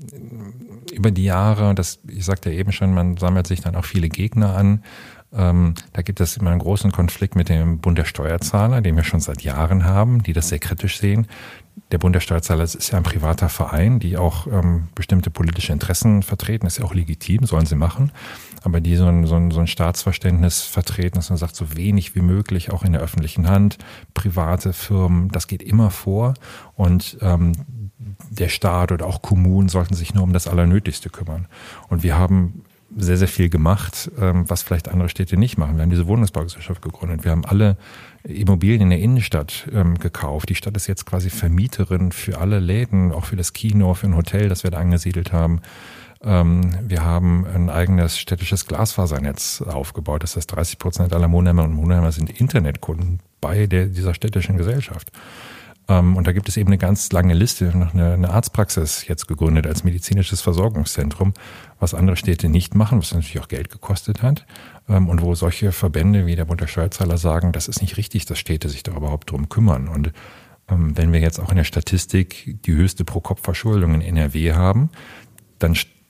über die Jahre, das, ich sagte ja eben schon, man sammelt sich dann auch viele Gegner an. Ähm, da gibt es immer einen großen Konflikt mit dem Bund der Steuerzahler, den wir schon seit Jahren haben, die das sehr kritisch sehen. Der Bund der Steuerzahler ist ja ein privater Verein, die auch ähm, bestimmte politische Interessen vertreten, ist ja auch legitim, sollen sie machen. Aber die so ein, so ein, so ein Staatsverständnis vertreten, dass man sagt, so wenig wie möglich, auch in der öffentlichen Hand, private Firmen, das geht immer vor. Und ähm, der Staat oder auch Kommunen sollten sich nur um das Allernötigste kümmern. Und wir haben sehr, sehr viel gemacht, was vielleicht andere Städte nicht machen. Wir haben diese Wohnungsbaugesellschaft gegründet. Wir haben alle Immobilien in der Innenstadt gekauft. Die Stadt ist jetzt quasi Vermieterin für alle Läden, auch für das Kino, für ein Hotel, das wir da angesiedelt haben. Wir haben ein eigenes städtisches Glasfasernetz aufgebaut. Das heißt, dreißig Prozent aller Monheimer und Monheimer sind Internetkunden bei der, dieser städtischen Gesellschaft. Und da gibt es eben eine ganz lange Liste, noch eine, eine Arztpraxis jetzt gegründet als medizinisches Versorgungszentrum, was andere Städte nicht machen, was natürlich auch Geld gekostet hat. Und wo solche Verbände wie der Bund der Steuerzahler sagen, das ist nicht richtig, dass Städte sich da überhaupt drum kümmern. Und wenn wir jetzt auch in der Statistik die höchste Pro-Kopf-Verschuldung in N R W haben, dann steht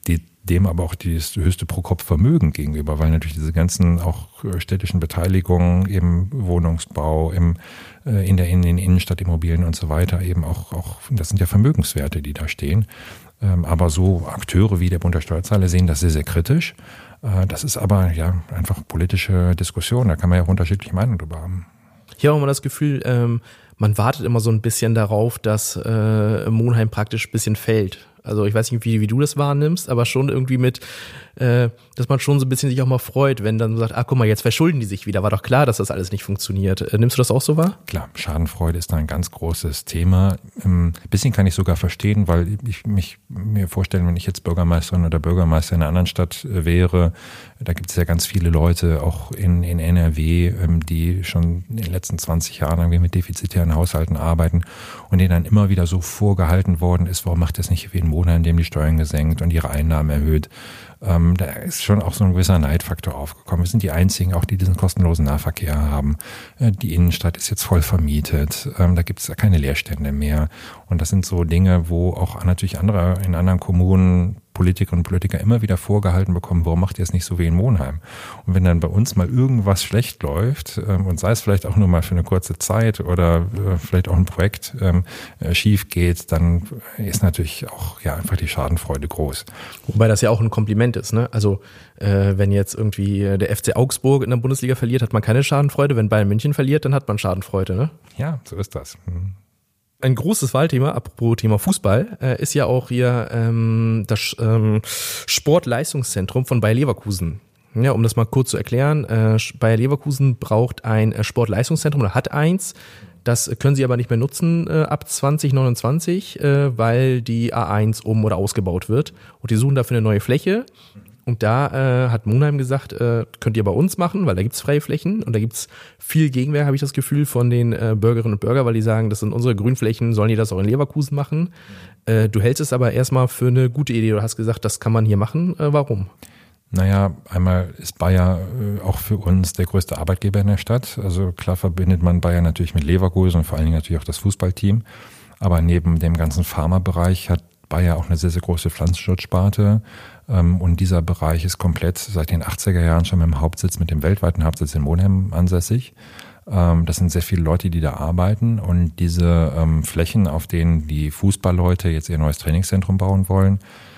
dem aber auch das höchste Pro-Kopf-Vermögen gegenüber, weil natürlich diese ganzen auch städtischen Beteiligungen im Wohnungsbau, im, äh, in der in den Innenstadtimmobilien und so weiter eben auch, auch, das sind ja Vermögenswerte, die da stehen. Ähm, aber so Akteure wie der Bund der Steuerzahler sehen das sehr, sehr kritisch. Äh, das ist aber ja einfach politische Diskussion, da kann man ja auch unterschiedliche Meinungen drüber haben. Ich habe auch immer das Gefühl, ähm, man wartet immer so ein bisschen darauf, dass äh, Monheim praktisch ein bisschen fällt. Also ich weiß nicht, wie, wie du das wahrnimmst, aber schon irgendwie mit, äh, dass man schon so ein bisschen sich auch mal freut, wenn dann sagt, ah, guck mal, jetzt verschulden die sich wieder. War doch klar, dass das alles nicht funktioniert. Äh, nimmst du das auch so wahr? Klar, Schadenfreude ist da ein ganz großes Thema. Ein bisschen kann ich sogar verstehen, weil ich mich mir vorstellen, wenn ich jetzt Bürgermeisterin oder Bürgermeister in einer anderen Stadt wäre, da gibt es ja ganz viele Leute, auch in, in N R W, die schon in den letzten zwanzig Jahren irgendwie mit defizitären Haushalten arbeiten und denen dann immer wieder so vorgehalten worden ist, warum macht das nicht wie in Monheim, dem die Steuern gesenkt und ihre Einnahmen erhöht. Ähm, da ist schon auch so ein gewisser Neidfaktor aufgekommen. Wir sind die einzigen, auch die diesen kostenlosen Nahverkehr haben. Äh, die Innenstadt ist jetzt voll vermietet. Ähm, da gibt es ja keine Leerstände mehr. Und das sind so Dinge, wo auch natürlich andere in anderen Kommunen Politikerinnen und Politiker immer wieder vorgehalten bekommen, warum macht ihr es nicht so wie in Monheim? Und wenn dann bei uns mal irgendwas schlecht läuft, ähm, und sei es vielleicht auch nur mal für eine kurze Zeit oder äh, vielleicht auch ein Projekt ähm, äh, schief geht, dann ist natürlich auch ja einfach die Schadenfreude groß. Wobei das ja auch ein Kompliment ist, ne? Also äh, wenn jetzt irgendwie der F C Augsburg in der Bundesliga verliert, hat man keine Schadenfreude. Wenn Bayern München verliert, dann hat man Schadenfreude, ne? Ja, so ist das. Hm. Ein großes Wahlthema, apropos Thema Fußball, äh, ist ja auch hier ähm, das ähm, Sportleistungszentrum von Bayer Leverkusen. Ja, um das mal kurz zu erklären, äh, Bayer Leverkusen braucht ein äh, Sportleistungszentrum oder hat eins. Das können sie aber nicht mehr nutzen äh, ab zwanzig neunundzwanzig, äh, weil die A eins um- oder ausgebaut wird. Und die suchen dafür eine neue Fläche. Und da äh, hat Monheim gesagt, äh, könnt ihr bei uns machen, weil da gibt's freie Flächen und da gibt's viel Gegenwehr, habe ich das Gefühl, von den äh, Bürgerinnen und Bürgern, weil die sagen, das sind unsere Grünflächen, sollen die das auch in Leverkusen machen? Mhm. Äh, du hältst es aber erstmal für eine gute Idee, du hast gesagt, das kann man hier machen. Äh, warum? Naja, einmal ist Bayer äh, auch für uns der größte Arbeitgeber in der Stadt. Also klar verbindet man Bayer natürlich mit Leverkusen und vor allen Dingen natürlich auch das Fußballteam. Aber neben dem ganzen Pharmabereich hat Bayer auch eine sehr, sehr große Pflanzenschutzsparte. Und dieser Bereich ist komplett seit den achtziger Jahren schon mit dem Hauptsitz, mit dem weltweiten Hauptsitz in Monheim ansässig. Das sind sehr viele Leute, die da arbeiten. Und diese Flächen, auf denen die Fußballleute jetzt ihr neues Trainingszentrum bauen wollen,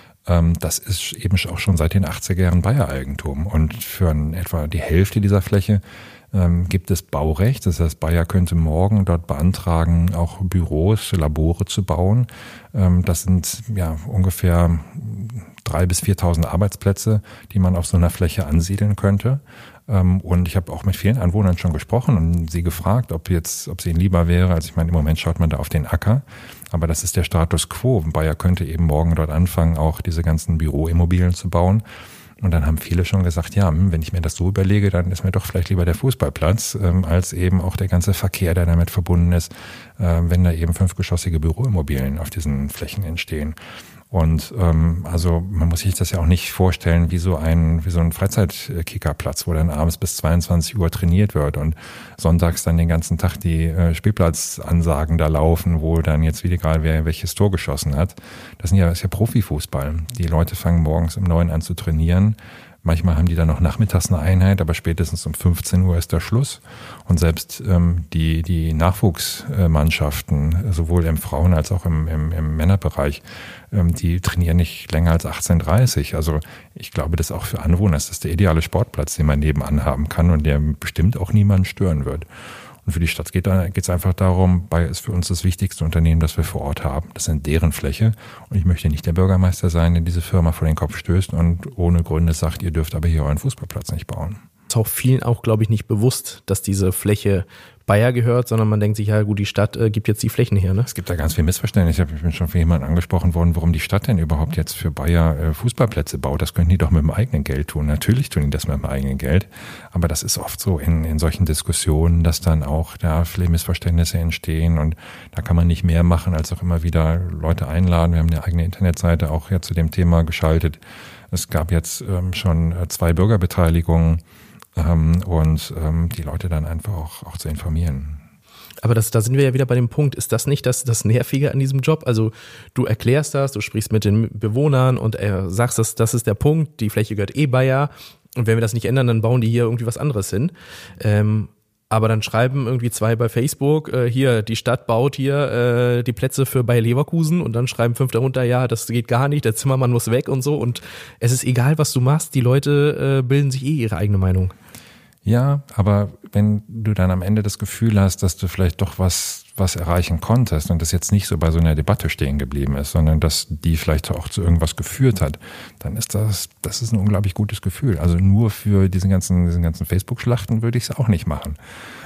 das ist eben auch schon seit den achtziger Jahren Bayer-Eigentum. Und für etwa die Hälfte dieser Fläche gibt es Baurecht. Das heißt, Bayer könnte morgen dort beantragen, auch Büros, Labore zu bauen. Das sind ja ungefähr drei bis viertausend Arbeitsplätze, die man auf so einer Fläche ansiedeln könnte. Und ich habe auch mit vielen Anwohnern schon gesprochen und sie gefragt, ob jetzt, ob es ihnen lieber wäre. Also ich meine, im Moment schaut man da auf den Acker, aber das ist der Status quo. Bayer könnte eben morgen dort anfangen, auch diese ganzen Büroimmobilien zu bauen. Und dann haben viele schon gesagt, ja, wenn ich mir das so überlege, dann ist mir doch vielleicht lieber der Fußballplatz, ähm, als eben auch der ganze Verkehr, der damit verbunden ist, äh, wenn da eben fünfgeschossige Büroimmobilien auf diesen Flächen entstehen. Und ähm, also man muss sich das ja auch nicht vorstellen wie so ein wie so ein Freizeitkickerplatz, wo dann abends bis zweiundzwanzig Uhr trainiert wird und sonntags dann den ganzen Tag die äh, Spielplatzansagen da laufen, wo dann jetzt wieder egal wer welches Tor geschossen hat. Das sind ja das ist ja Profifußball. Die Leute fangen morgens um neun an zu trainieren. Manchmal haben die dann noch nachmittags eine Einheit, aber spätestens um fünfzehn Uhr ist der Schluss. Und selbst ähm, die die Nachwuchsmannschaften, sowohl im Frauen- als auch im, im, im Männerbereich, ähm, die trainieren nicht länger als achtzehn Uhr dreißig. Also ich glaube, das auch für Anwohner ist das der ideale Sportplatz, den man nebenan haben kann und der bestimmt auch niemanden stören wird. Und für die Stadt geht es einfach darum, Bayer ist für uns das wichtigste Unternehmen, das wir vor Ort haben. Das sind deren Fläche. Und ich möchte nicht der Bürgermeister sein, der diese Firma vor den Kopf stößt und ohne Gründe sagt, ihr dürft aber hier euren Fußballplatz nicht bauen. Ist auch vielen auch, glaube ich, nicht bewusst, dass diese Fläche Bayer gehört, sondern man denkt sich, ja gut, die Stadt äh, gibt jetzt die Flächen her. Ne? Es gibt da ganz viel Missverständnis. Ich bin schon von jemandem angesprochen worden, warum die Stadt denn überhaupt jetzt für Bayer äh, Fußballplätze baut. Das könnten die doch mit dem eigenen Geld tun. Natürlich tun die das mit dem eigenen Geld. Aber das ist oft so in, in solchen Diskussionen, dass dann auch da viele Missverständnisse entstehen. Und da kann man nicht mehr machen, als auch immer wieder Leute einladen. Wir haben eine eigene Internetseite auch ja zu dem Thema geschaltet. Es gab jetzt ähm, schon äh, zwei Bürgerbeteiligungen. Ähm, und ähm, die Leute dann einfach auch, auch zu informieren. Aber das, da sind wir ja wieder bei dem Punkt, ist das nicht das, das Nervige an diesem Job? Also du erklärst das, du sprichst mit den Bewohnern und äh, sagst, das, das ist der Punkt, die Fläche gehört eh Bayer und wenn wir das nicht ändern, dann bauen die hier irgendwie was anderes hin. Ähm, aber dann schreiben irgendwie zwei bei Facebook, äh, hier, die Stadt baut hier äh, die Plätze für Bayer Leverkusen und dann schreiben fünf darunter, ja, das geht gar nicht, der Zimmermann muss weg und so und es ist egal, was du machst, die Leute äh, bilden sich eh ihre eigene Meinung. Ja, aber wenn du dann am Ende das Gefühl hast, dass du vielleicht doch was was erreichen konntest und das jetzt nicht so bei so einer Debatte stehen geblieben ist, sondern dass die vielleicht auch zu irgendwas geführt hat, dann ist das das ist ein unglaublich gutes Gefühl. Also nur für diesen ganzen diesen ganzen Facebook-Schlachten würde ich es auch nicht machen.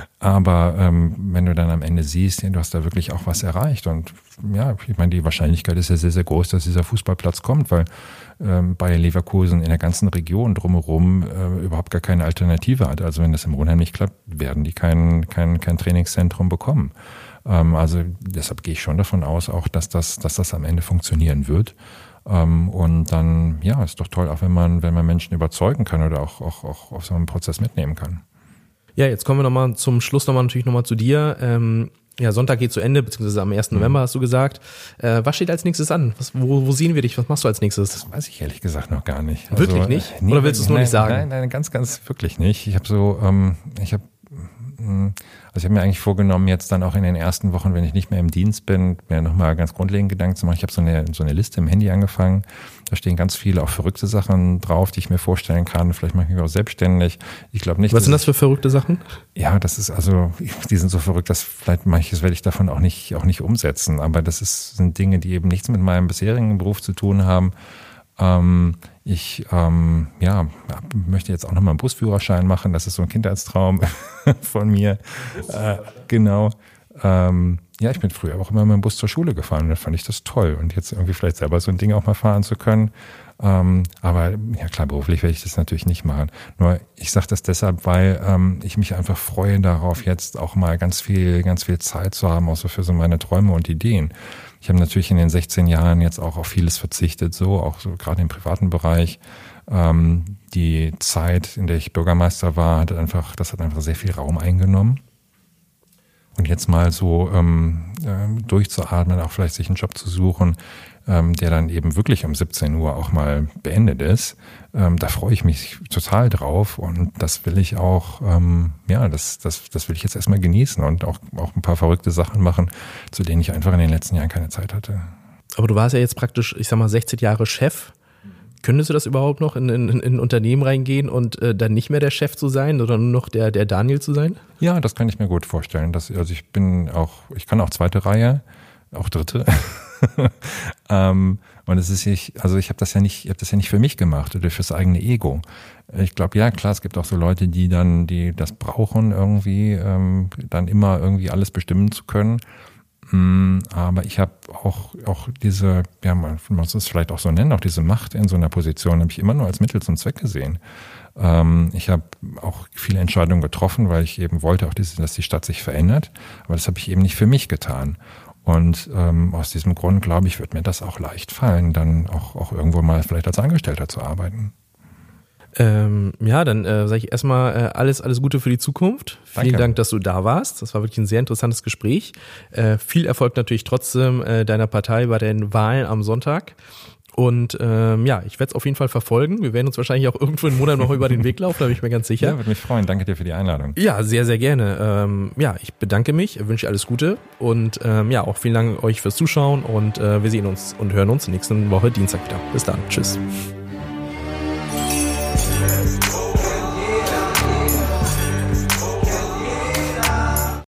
Aber ähm, wenn du dann am Ende siehst, ja, du hast da wirklich auch was erreicht und ja, ich meine, die Wahrscheinlichkeit ist ja sehr, sehr groß, dass dieser Fußballplatz kommt, weil ähm, Bayer Leverkusen in der ganzen Region drumherum äh, überhaupt gar keine Alternative hat. Also wenn das im Monheim nicht klappt, werden die kein, kein, kein Trainingszentrum bekommen. Ähm, also deshalb gehe ich schon davon aus, auch dass das, dass das am Ende funktionieren wird. Ähm, und dann, ja, ist doch toll, auch wenn man, wenn man Menschen überzeugen kann oder auch, auch, auch auf so einen Prozess mitnehmen kann. Ja, jetzt kommen wir nochmal zum Schluss nochmal natürlich nochmal zu dir. Ähm, ja, Sonntag geht zu Ende, beziehungsweise am ersten November hast du gesagt. Äh, was steht als nächstes an? Was, wo, wo sehen wir dich? Was machst du als nächstes? Das weiß ich ehrlich gesagt noch gar nicht. Wirklich also, nicht? Nee, Oder willst du es nur nein, nicht sagen? Nein, nein, ganz, ganz wirklich nicht. Ich habe so, ähm, ich habe Also ich habe mir eigentlich vorgenommen, jetzt dann auch in den ersten Wochen, wenn ich nicht mehr im Dienst bin, mir nochmal ganz grundlegend Gedanken zu machen. Ich habe so eine, so eine Liste im Handy angefangen. Da stehen ganz viele auch verrückte Sachen drauf, die ich mir vorstellen kann. Vielleicht mache ich mich auch selbstständig. Ich glaube nicht. Was sind das für verrückte Sachen? Ja, das ist also, die sind so verrückt, dass vielleicht manches werde ich davon auch nicht, auch nicht umsetzen. Aber das ist, sind Dinge, die eben nichts mit meinem bisherigen Beruf zu tun haben. Ähm, ich ähm, ja, möchte jetzt auch nochmal einen Busführerschein machen. Das ist so ein Kindheitstraum von mir. Äh, genau. Ähm, ja, ich bin früher auch immer mit dem Bus zur Schule gefahren und da fand ich das toll. Und jetzt irgendwie vielleicht selber so ein Ding auch mal fahren zu können. Ähm, aber ja klar, beruflich werde ich das natürlich nicht machen. Nur ich sage das deshalb, weil ähm, ich mich einfach freue darauf, jetzt auch mal ganz viel, ganz viel Zeit zu haben, auch so für so meine Träume und Ideen. Ich habe natürlich in den sechzehn Jahren jetzt auch auf vieles verzichtet, so auch so gerade im privaten Bereich. Ähm, die Zeit, in der ich Bürgermeister war, hat einfach, das hat einfach sehr viel Raum eingenommen. Und jetzt mal so ähm, äh, durchzuatmen, auch vielleicht sich einen Job zu suchen, ähm, der dann eben wirklich um siebzehn Uhr auch mal beendet ist, ähm, da freue ich mich total drauf und das will ich auch, ähm, ja, das, das, das will ich jetzt erstmal genießen und auch, auch ein paar verrückte Sachen machen, zu denen ich einfach in den letzten Jahren keine Zeit hatte. Aber du warst ja jetzt praktisch, ich sag mal, sechzehn Jahre Chef. Könntest du das überhaupt noch in, in, in ein Unternehmen reingehen und äh, dann nicht mehr der Chef zu sein oder nur noch der, der Daniel zu sein? Ja, das kann ich mir gut vorstellen. Das, also ich bin auch, ich kann auch zweite Reihe, auch dritte. ähm, und es ist ich, also ich habe das ja nicht, ich habe das ja nicht für mich gemacht oder fürs eigene Ego. Ich glaube, ja klar, es gibt auch so Leute, die dann, die das brauchen irgendwie, ähm, dann immer irgendwie alles bestimmen zu können. Aber ich habe auch auch diese, ja, man muss es vielleicht auch so nennen, auch diese Macht in so einer Position habe ich immer nur als Mittel zum Zweck gesehen. Ähm, ich habe auch viele Entscheidungen getroffen, weil ich eben wollte auch, diese, dass die Stadt sich verändert. Aber das habe ich eben nicht für mich getan. Und ähm, aus diesem Grund, glaube ich, wird mir das auch leicht fallen, dann auch, auch irgendwo mal vielleicht als Angestellter zu arbeiten. Ähm, ja, dann äh, sage ich erstmal äh, alles, alles Gute für die Zukunft. Danke. Vielen Dank, dass du da warst. Das war wirklich ein sehr interessantes Gespräch. Äh, viel Erfolg natürlich trotzdem äh, deiner Partei bei den Wahlen am Sonntag. Und ähm, ja, ich werde es auf jeden Fall verfolgen. Wir werden uns wahrscheinlich auch irgendwo einen Monat noch über den Weg laufen, da bin ich mir ganz sicher. Ja, würde mich freuen. Danke dir für die Einladung. Ja, sehr, sehr gerne. Ähm, ja, ich bedanke mich, wünsche dir alles Gute und ähm, ja, auch vielen Dank euch fürs Zuschauen und äh, wir sehen uns und hören uns nächste Woche Dienstag wieder. Bis dann. Tschüss.